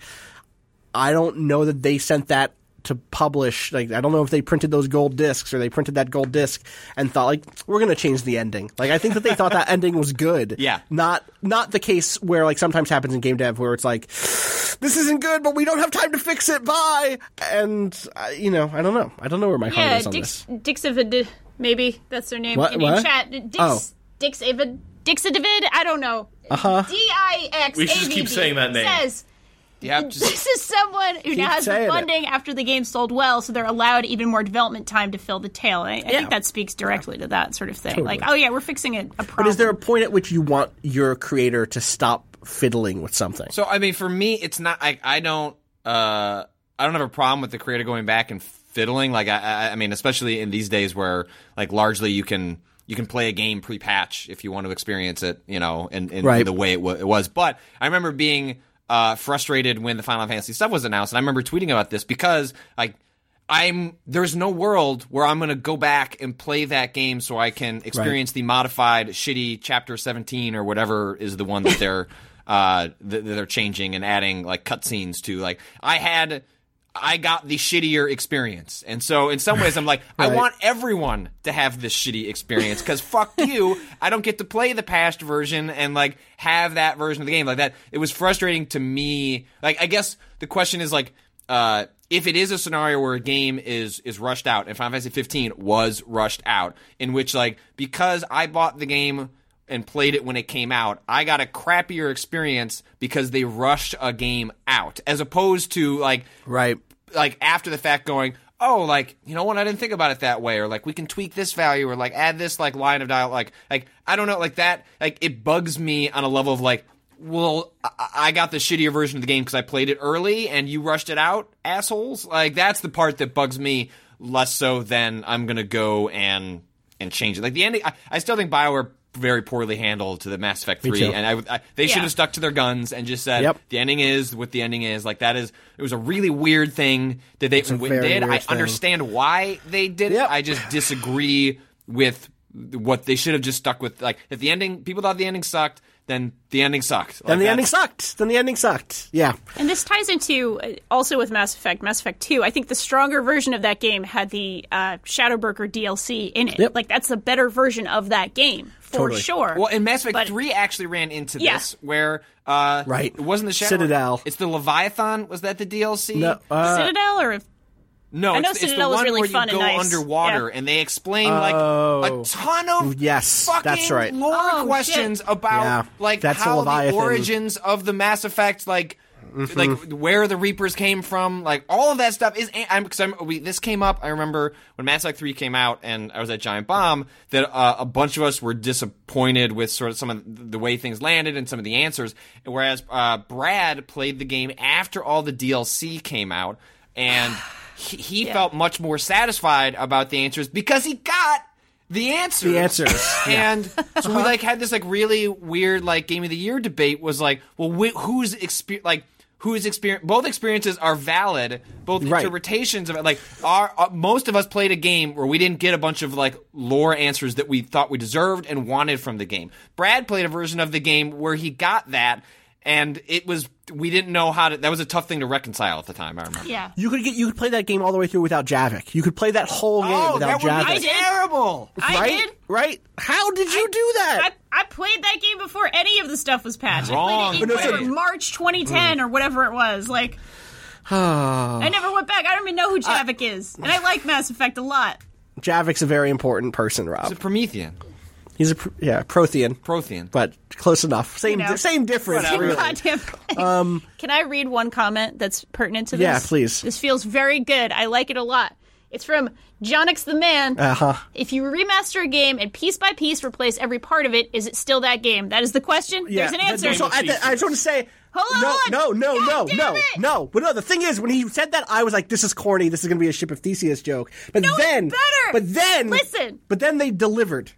Speaker 3: I don't know that they sent that to publish. Like, I don't know if they printed those gold discs or they printed that gold disc and thought, like, we're going to change the ending. Like, I think that they thought that ending was good.
Speaker 5: Yeah.
Speaker 3: Not not the case where, like, sometimes happens in game dev where it's like, this isn't good, but we don't have time to fix it. Bye. And, uh, you know, I don't know. I don't know where my heart
Speaker 4: Yeah,
Speaker 3: is on
Speaker 4: Dix,
Speaker 3: this.
Speaker 4: Dixivid, maybe that's their name.
Speaker 3: What-
Speaker 4: in
Speaker 3: what?
Speaker 4: chat. Dix,
Speaker 3: Oh.
Speaker 4: Dixivid, Dixidavid, I don't know.
Speaker 3: Uh-huh.
Speaker 4: D I X A V D
Speaker 6: We should just keep saying that name.
Speaker 4: Says,
Speaker 5: Yeah, just
Speaker 4: this is someone who now has the
Speaker 3: saying it.
Speaker 4: funding after the game sold well, so they're allowed even more development time to fill the tail. And I, I
Speaker 3: Yeah.
Speaker 4: think that speaks directly to that sort of thing.
Speaker 3: Totally.
Speaker 4: Like, oh yeah, we're fixing a, a problem.
Speaker 3: But is there a point at which you want your creator to stop fiddling with something?
Speaker 5: So I mean, for me, it's not. I I don't. Uh, I don't have a problem with the creator going back and fiddling. Like I, I, I mean, especially in these days where like largely you can you can play a game pre-patch if you want to experience it, you know, in, in,
Speaker 3: Right.
Speaker 5: in the way it, w- it was. But I remember being uh, frustrated when the Final Fantasy stuff was announced, and I remember tweeting about this because like. I'm there's no world where I'm going to go back and play that game so I can experience the modified shitty chapter seventeen or whatever is the one that they're uh that they're changing and adding like cutscenes to. Like I had I got the shittier experience. And so in some ways I'm like I
Speaker 3: Right.
Speaker 5: want everyone to have this shitty experience cuz fuck you, I don't get to play the patched version and like have that version of the game like that. It was frustrating to me. Like I guess the question is like uh if it is a scenario where a game is is rushed out, and Final Fantasy fifteen was rushed out, in which, like, because I bought the game and played it when it came out, I got a crappier experience because they rushed a game out, as opposed to, like,
Speaker 3: Right.
Speaker 5: like after the fact going, oh, like, you know what, I didn't think about it that way, or, like, we can tweak this value, or, like, add this, like, line of dialogue, like, like I don't know, like, that, like, it bugs me on a level of, like, well, I, I got the shittier version of the game because I played it early and you rushed it out, assholes. Like, that's the part that bugs me less so than I'm going to go and and change it. Like, the ending, I, I still think BioWare very poorly handled to the Mass Effect three,
Speaker 3: too.
Speaker 5: and I, I they should
Speaker 4: Yeah.
Speaker 5: have stuck to their guns and just said,
Speaker 3: Yep.
Speaker 5: the ending is what the ending is. Like, that is, it was a really weird thing that they
Speaker 3: a
Speaker 5: w-
Speaker 3: very
Speaker 5: did.
Speaker 3: weird
Speaker 5: I
Speaker 3: thing.
Speaker 5: understand why they did it.
Speaker 3: Yep.
Speaker 5: I just disagree with what they should have just stuck with. Like, if the ending, people thought the ending sucked, then the ending sucked.
Speaker 3: Then
Speaker 5: Like,
Speaker 3: the ending
Speaker 5: that's-
Speaker 3: sucked. Then the ending sucked. Yeah.
Speaker 4: And this ties into uh, also with Mass Effect, Mass Effect two. I think the stronger version of that game had the uh, Shadowbroker D L C in it.
Speaker 3: Yep.
Speaker 4: Like that's the better version of that game for
Speaker 3: Totally.
Speaker 4: sure.
Speaker 5: Well, and Mass Effect
Speaker 4: But-
Speaker 5: three actually ran into
Speaker 4: Yeah.
Speaker 5: this, where uh,
Speaker 3: Right.
Speaker 5: it wasn't the Shadow
Speaker 3: Citadel.
Speaker 5: It's the Leviathan. Was that the D L C?
Speaker 3: No, uh,
Speaker 4: Citadel or
Speaker 5: No,
Speaker 4: I know
Speaker 5: it's, it's the
Speaker 4: Citadel was
Speaker 5: one
Speaker 4: really
Speaker 5: where
Speaker 4: fun
Speaker 5: you
Speaker 4: and
Speaker 5: go
Speaker 4: nice.
Speaker 5: underwater
Speaker 4: Yeah.
Speaker 5: and they explain
Speaker 3: Oh.
Speaker 5: like a ton of
Speaker 3: Yes,
Speaker 5: fucking
Speaker 3: that's right.
Speaker 5: lore
Speaker 4: Oh,
Speaker 5: questions
Speaker 4: shit.
Speaker 5: about
Speaker 3: Yeah,
Speaker 5: like
Speaker 3: that's the
Speaker 5: how the
Speaker 3: Leviathan.
Speaker 5: origins of the Mass Effect, like
Speaker 3: Mm-hmm.
Speaker 5: like where the Reapers came from, like all of that stuff is. I'm because I'm we this came up. I remember when Mass Effect three came out and I was at Giant Bomb that uh, a bunch of us were disappointed with sort of some of the way things landed and some of the answers. Whereas uh, Brad played the game after all the D L C came out and. He, he felt much more satisfied about the answers because he got the answers.
Speaker 3: The answers.
Speaker 5: And so we like had this like really weird like game of the year debate was like, well, wh- who's exper- like whose experience? Both experiences are valid. Both
Speaker 3: Right.
Speaker 5: interpretations of it. Like, our uh, most of us played a game where we didn't get a bunch of like lore answers that we thought we deserved and wanted from the game. Brad played a version of the game where he got that. And it was, we didn't know how to, that was a tough thing to reconcile at the time, I remember.
Speaker 4: yeah.
Speaker 3: You could get you could play that game all the way through without Javik. You could play that whole game
Speaker 5: Oh,
Speaker 3: without
Speaker 5: that would
Speaker 3: Javik.
Speaker 5: be
Speaker 4: I did.
Speaker 5: terrible!
Speaker 4: I
Speaker 3: right?
Speaker 4: did.
Speaker 3: Right? How did you do that?
Speaker 4: I, I played that game before any of the stuff was patched.
Speaker 5: Wrong.
Speaker 4: I played it in
Speaker 3: But no,
Speaker 4: whatever,
Speaker 3: so-
Speaker 4: March twenty ten or whatever it was. Like, I never went back. I don't even know who Javik is. And I like Mass Effect a lot.
Speaker 3: Javik's a very important person,
Speaker 5: It's
Speaker 3: Rob.
Speaker 5: a Promethean.
Speaker 3: He's a pr- yeah Prothean.
Speaker 5: Prothean.
Speaker 3: But close enough. Same
Speaker 4: You know.
Speaker 3: same difference.
Speaker 4: Same
Speaker 3: Really.
Speaker 4: goddamn thing. Um, Can I read one comment that's pertinent to this?
Speaker 3: Yeah, please.
Speaker 4: This feels very good. I like it a lot. It's from Jonix the Man.
Speaker 3: Uh-huh.
Speaker 4: If you remaster a game and piece by piece replace every part of it, is it still that game? That is the question.
Speaker 3: Yeah.
Speaker 4: There's an answer.
Speaker 3: So I, I just want to say.
Speaker 4: Hold on,
Speaker 3: no,
Speaker 4: hold on.
Speaker 3: no, no,
Speaker 4: God
Speaker 3: no,
Speaker 4: damn
Speaker 3: no,
Speaker 4: it.
Speaker 3: no. But no, the thing is, when he said that, I was like, "This is corny. This is going to be a Ship of Theseus joke." But
Speaker 4: No, it's
Speaker 3: then,
Speaker 4: better.
Speaker 3: but then,
Speaker 4: Listen.
Speaker 3: But then they delivered,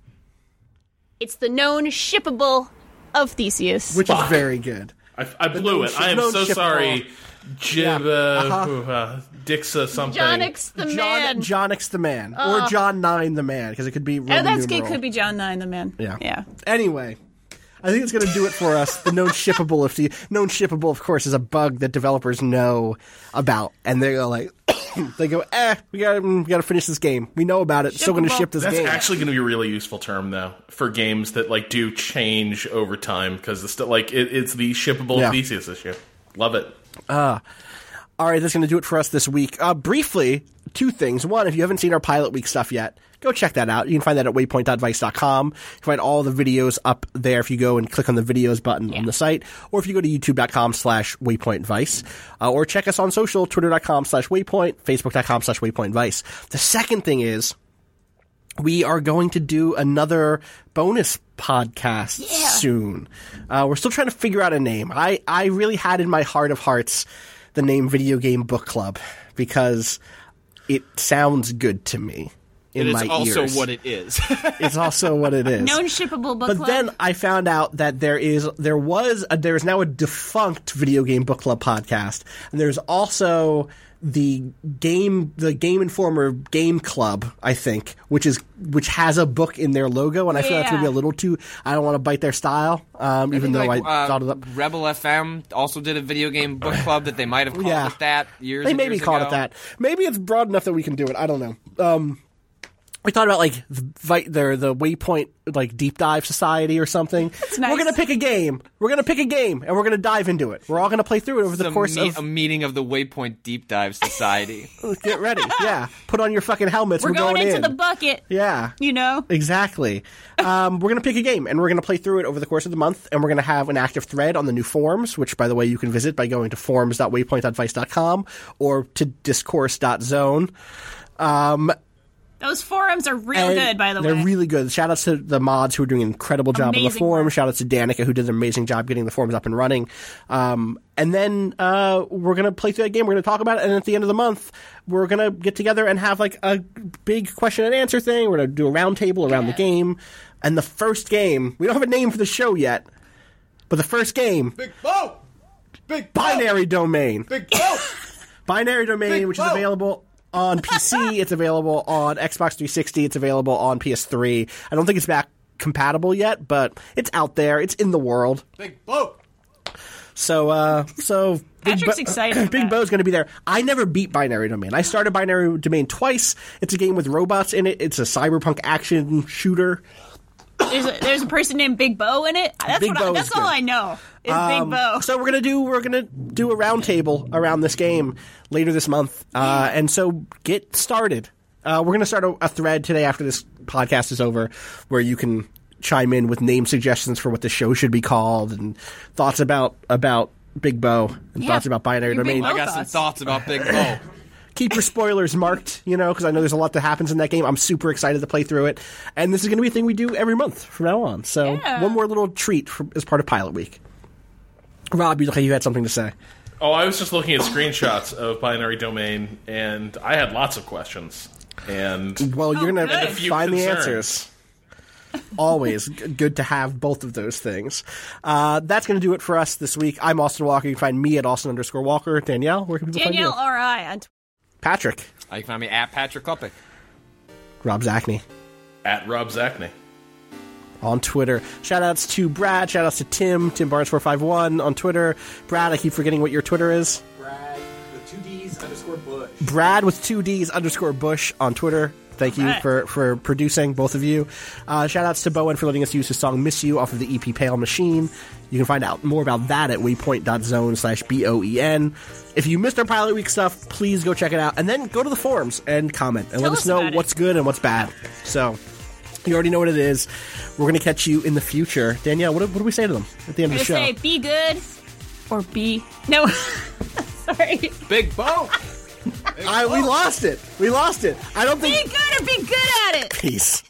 Speaker 4: It's the known shippable of Theseus.
Speaker 3: which is very good.
Speaker 6: I, I blew it. I am
Speaker 3: no
Speaker 6: so
Speaker 3: ship
Speaker 6: sorry. Jib,
Speaker 3: Yeah.
Speaker 6: uh,
Speaker 3: Uh-huh.
Speaker 6: uh, Dixa something.
Speaker 4: Jonix the Man.
Speaker 3: John, Jonix the Man, or John Nine the Man, because it could be Roman
Speaker 4: Oh, that's good.
Speaker 3: numeral.
Speaker 4: Could be John Nine the Man.
Speaker 3: Yeah.
Speaker 4: Yeah.
Speaker 3: Anyway, I think it's going to do it for us. The known shippable of the known shippable, of course, is a bug that developers know about, and they go like, they go, eh, we got we got to finish this game. We know about it. Still going to
Speaker 4: Shippable.
Speaker 3: ship this
Speaker 6: That's
Speaker 3: game.
Speaker 6: actually going to be a really useful term, though, for games that like do change over time because it's still like it, it's the shippable
Speaker 3: Yeah.
Speaker 6: Theseus issue. Love it.
Speaker 3: All right, that's going to do it for us this week. Uh, briefly, two things. One, if you haven't seen our Pilot Week stuff yet, go check that out. You can find that at waypoint dot vice dot com. You can find all the videos up there if you go and click on the videos button on the site, or if you go to youtube dot com slash waypoint vice, uh, or check us on social, twitter dot com slash waypoint, facebook dot com slash waypoint vice. The second thing is, we are going to do another bonus podcast soon. Uh, we're still trying to figure out a name. I, I really had in my heart of hearts the name Video Game Book Club because it sounds good to me in
Speaker 5: It is
Speaker 3: my
Speaker 5: also
Speaker 3: ears.
Speaker 5: what it is.
Speaker 3: It's also what it is.
Speaker 4: Known shippable book
Speaker 3: But
Speaker 4: club.
Speaker 3: then I found out that there is there was a, there is now a defunct Video Game Book Club podcast, and there's also the game the Game Informer Game Club, I think, which is which has a book in their logo, and I feel that's gonna be a
Speaker 4: Yeah.
Speaker 3: little too. I don't want to bite their style, um, even though
Speaker 5: Like,
Speaker 3: I
Speaker 5: uh,
Speaker 3: thought of that.
Speaker 5: Rebel F M also did a video game book club that they might have called
Speaker 3: Yeah.
Speaker 5: it that years
Speaker 3: They
Speaker 5: and
Speaker 3: maybe
Speaker 5: years
Speaker 3: called
Speaker 5: ago.
Speaker 3: it that. Maybe it's broad enough that we can do it. I don't know. Um, we thought about like the the, the Waypoint like Deep Dive Society or something.
Speaker 4: nice.
Speaker 3: We're gonna pick a game. We're gonna pick a game, and we're gonna dive into it. We're all gonna play through it over the
Speaker 5: It's a
Speaker 3: course
Speaker 5: me-
Speaker 3: of.
Speaker 5: a meeting of the Waypoint Deep Dive Society.
Speaker 3: Get ready. Yeah, put on your fucking helmets.
Speaker 4: We're
Speaker 3: We're,
Speaker 4: going, into
Speaker 3: in.
Speaker 4: the bucket.
Speaker 3: Yeah.
Speaker 4: You know?
Speaker 3: Exactly. Um, we're going to pick a game, and we're going to play through it over the course of the month, and we're going to have an active thread on the new forums, which, by the way, you can visit by going to forums dot waypoint dot vice dot com or to discourse dot zone. Um,
Speaker 4: Those forums are real
Speaker 3: and
Speaker 4: good, by the
Speaker 3: they're
Speaker 4: way.
Speaker 3: really good. Shout outs to the mods who are doing an incredible job on the
Speaker 4: Amazing
Speaker 3: forum.
Speaker 4: work.
Speaker 3: Shout outs to Danica who did an amazing job getting the forums up and running. Um, and then uh, we're going to play through that game. We're going to talk about it. And at the end of the month, we're going to get together and have like a big question and answer thing. We're going to do a round table around the game. And the first game, we don't have a name for the show yet, but the first game,
Speaker 5: Big Bo! Big
Speaker 3: Binary Domain.
Speaker 5: Big Bo!
Speaker 3: Binary Domain,
Speaker 5: Big
Speaker 3: which
Speaker 5: Bo.
Speaker 3: is available on P C, it's available on Xbox three sixty, it's available on P S three. I don't think it's back compatible yet, but it's out there. It's in the world.
Speaker 5: Big Bo!
Speaker 3: So, uh, so Big
Speaker 4: Patrick's excited about
Speaker 3: Big
Speaker 4: it.
Speaker 3: Bo's going to be there. I never beat Binary Domain. I started Binary Domain twice. It's a game with robots in it. It's a cyberpunk action shooter.
Speaker 4: There's a, there's a person named Big Bo in it. That's,
Speaker 3: Big
Speaker 4: what
Speaker 3: Bo
Speaker 4: I,
Speaker 3: is
Speaker 4: that's all
Speaker 3: good.
Speaker 4: I know. Is
Speaker 3: Um,
Speaker 4: Big Bo.
Speaker 3: So we're gonna do we're gonna do a roundtable around this game later this month, uh, and so get started. Uh, we're gonna start a, a thread today after this podcast is over, where you can chime in with name suggestions for what the show should be called and thoughts about about Big Bo and
Speaker 4: Yeah,
Speaker 3: thoughts about Binary
Speaker 4: your Big
Speaker 3: Domain.
Speaker 4: Bo
Speaker 5: I got some
Speaker 4: thoughts.
Speaker 5: thoughts about Big Bo.
Speaker 3: Keep your spoilers marked, you know, because I know there's a lot that happens in that game. I'm super excited to play through it, and this is going to be a thing we do every month from now on. So
Speaker 4: Yeah.
Speaker 3: one more little treat for, as part of Pilot Week. Rob, you look like you had something to say.
Speaker 6: Oh, I was just looking at screenshots of Binary Domain, and I had lots of questions. And
Speaker 3: Well, you're going
Speaker 4: good.
Speaker 3: to
Speaker 6: And a few
Speaker 3: find the
Speaker 6: concerns.
Speaker 3: answers. Always g- good to have both of those things. Uh, that's going to do it for us this week. I'm Austin Walker. You can find me at Austin underscore Walker. Danielle, where can people
Speaker 4: Danielle
Speaker 3: find you?
Speaker 4: R I on Twitter.
Speaker 3: Patrick.
Speaker 5: Uh, you can find me at Patrick Koppick.
Speaker 3: Rob Zachney
Speaker 6: at Rob Zachney.
Speaker 3: on Twitter. Shout-outs to Brad. Shout-outs to Tim. Tim Barnes four five one on Twitter. Brad, I keep forgetting what your Twitter is.
Speaker 2: Brad with two D's underscore Bush.
Speaker 3: Brad with two D's underscore Bush on Twitter. Thank you
Speaker 4: Right.
Speaker 3: for, for producing, both of you. Uh, shout-outs to Bowen for letting us use his song Miss You off of the E P Pale Machine. You can find out more about that at waypoint dot zone slash B O E N. If you missed our Pilot Week stuff, please go check it out. And then go to the forums and comment and
Speaker 4: Tell
Speaker 3: let us
Speaker 4: us
Speaker 3: know
Speaker 4: about it.
Speaker 3: what's good and what's bad. So, You already know what it is. We're going to catch you in the future. Danielle, what do, what do we say to them at the end of the show?
Speaker 4: Say, be good or be... No. Sorry.
Speaker 5: Big boat.
Speaker 3: I, we lost it. We lost it. I don't think...
Speaker 4: Be good or be good at it.
Speaker 3: Peace.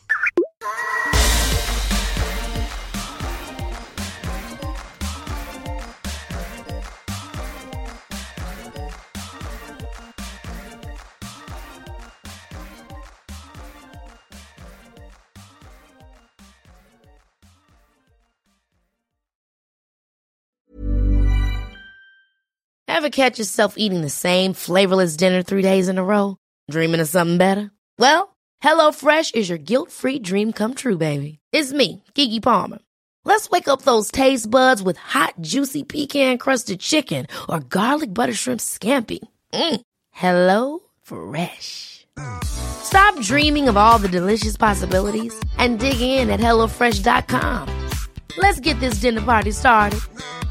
Speaker 1: Ever catch yourself eating the same flavorless dinner three days in a row? Dreaming of something better? Well, HelloFresh is your guilt-free dream come true, baby. It's me, Keke Palmer. Let's wake up those taste buds with hot, juicy pecan-crusted chicken or garlic butter shrimp scampi. Mm. Hello Fresh. Stop dreaming of all the delicious possibilities and dig in at HelloFresh dot com. Let's get this dinner party started.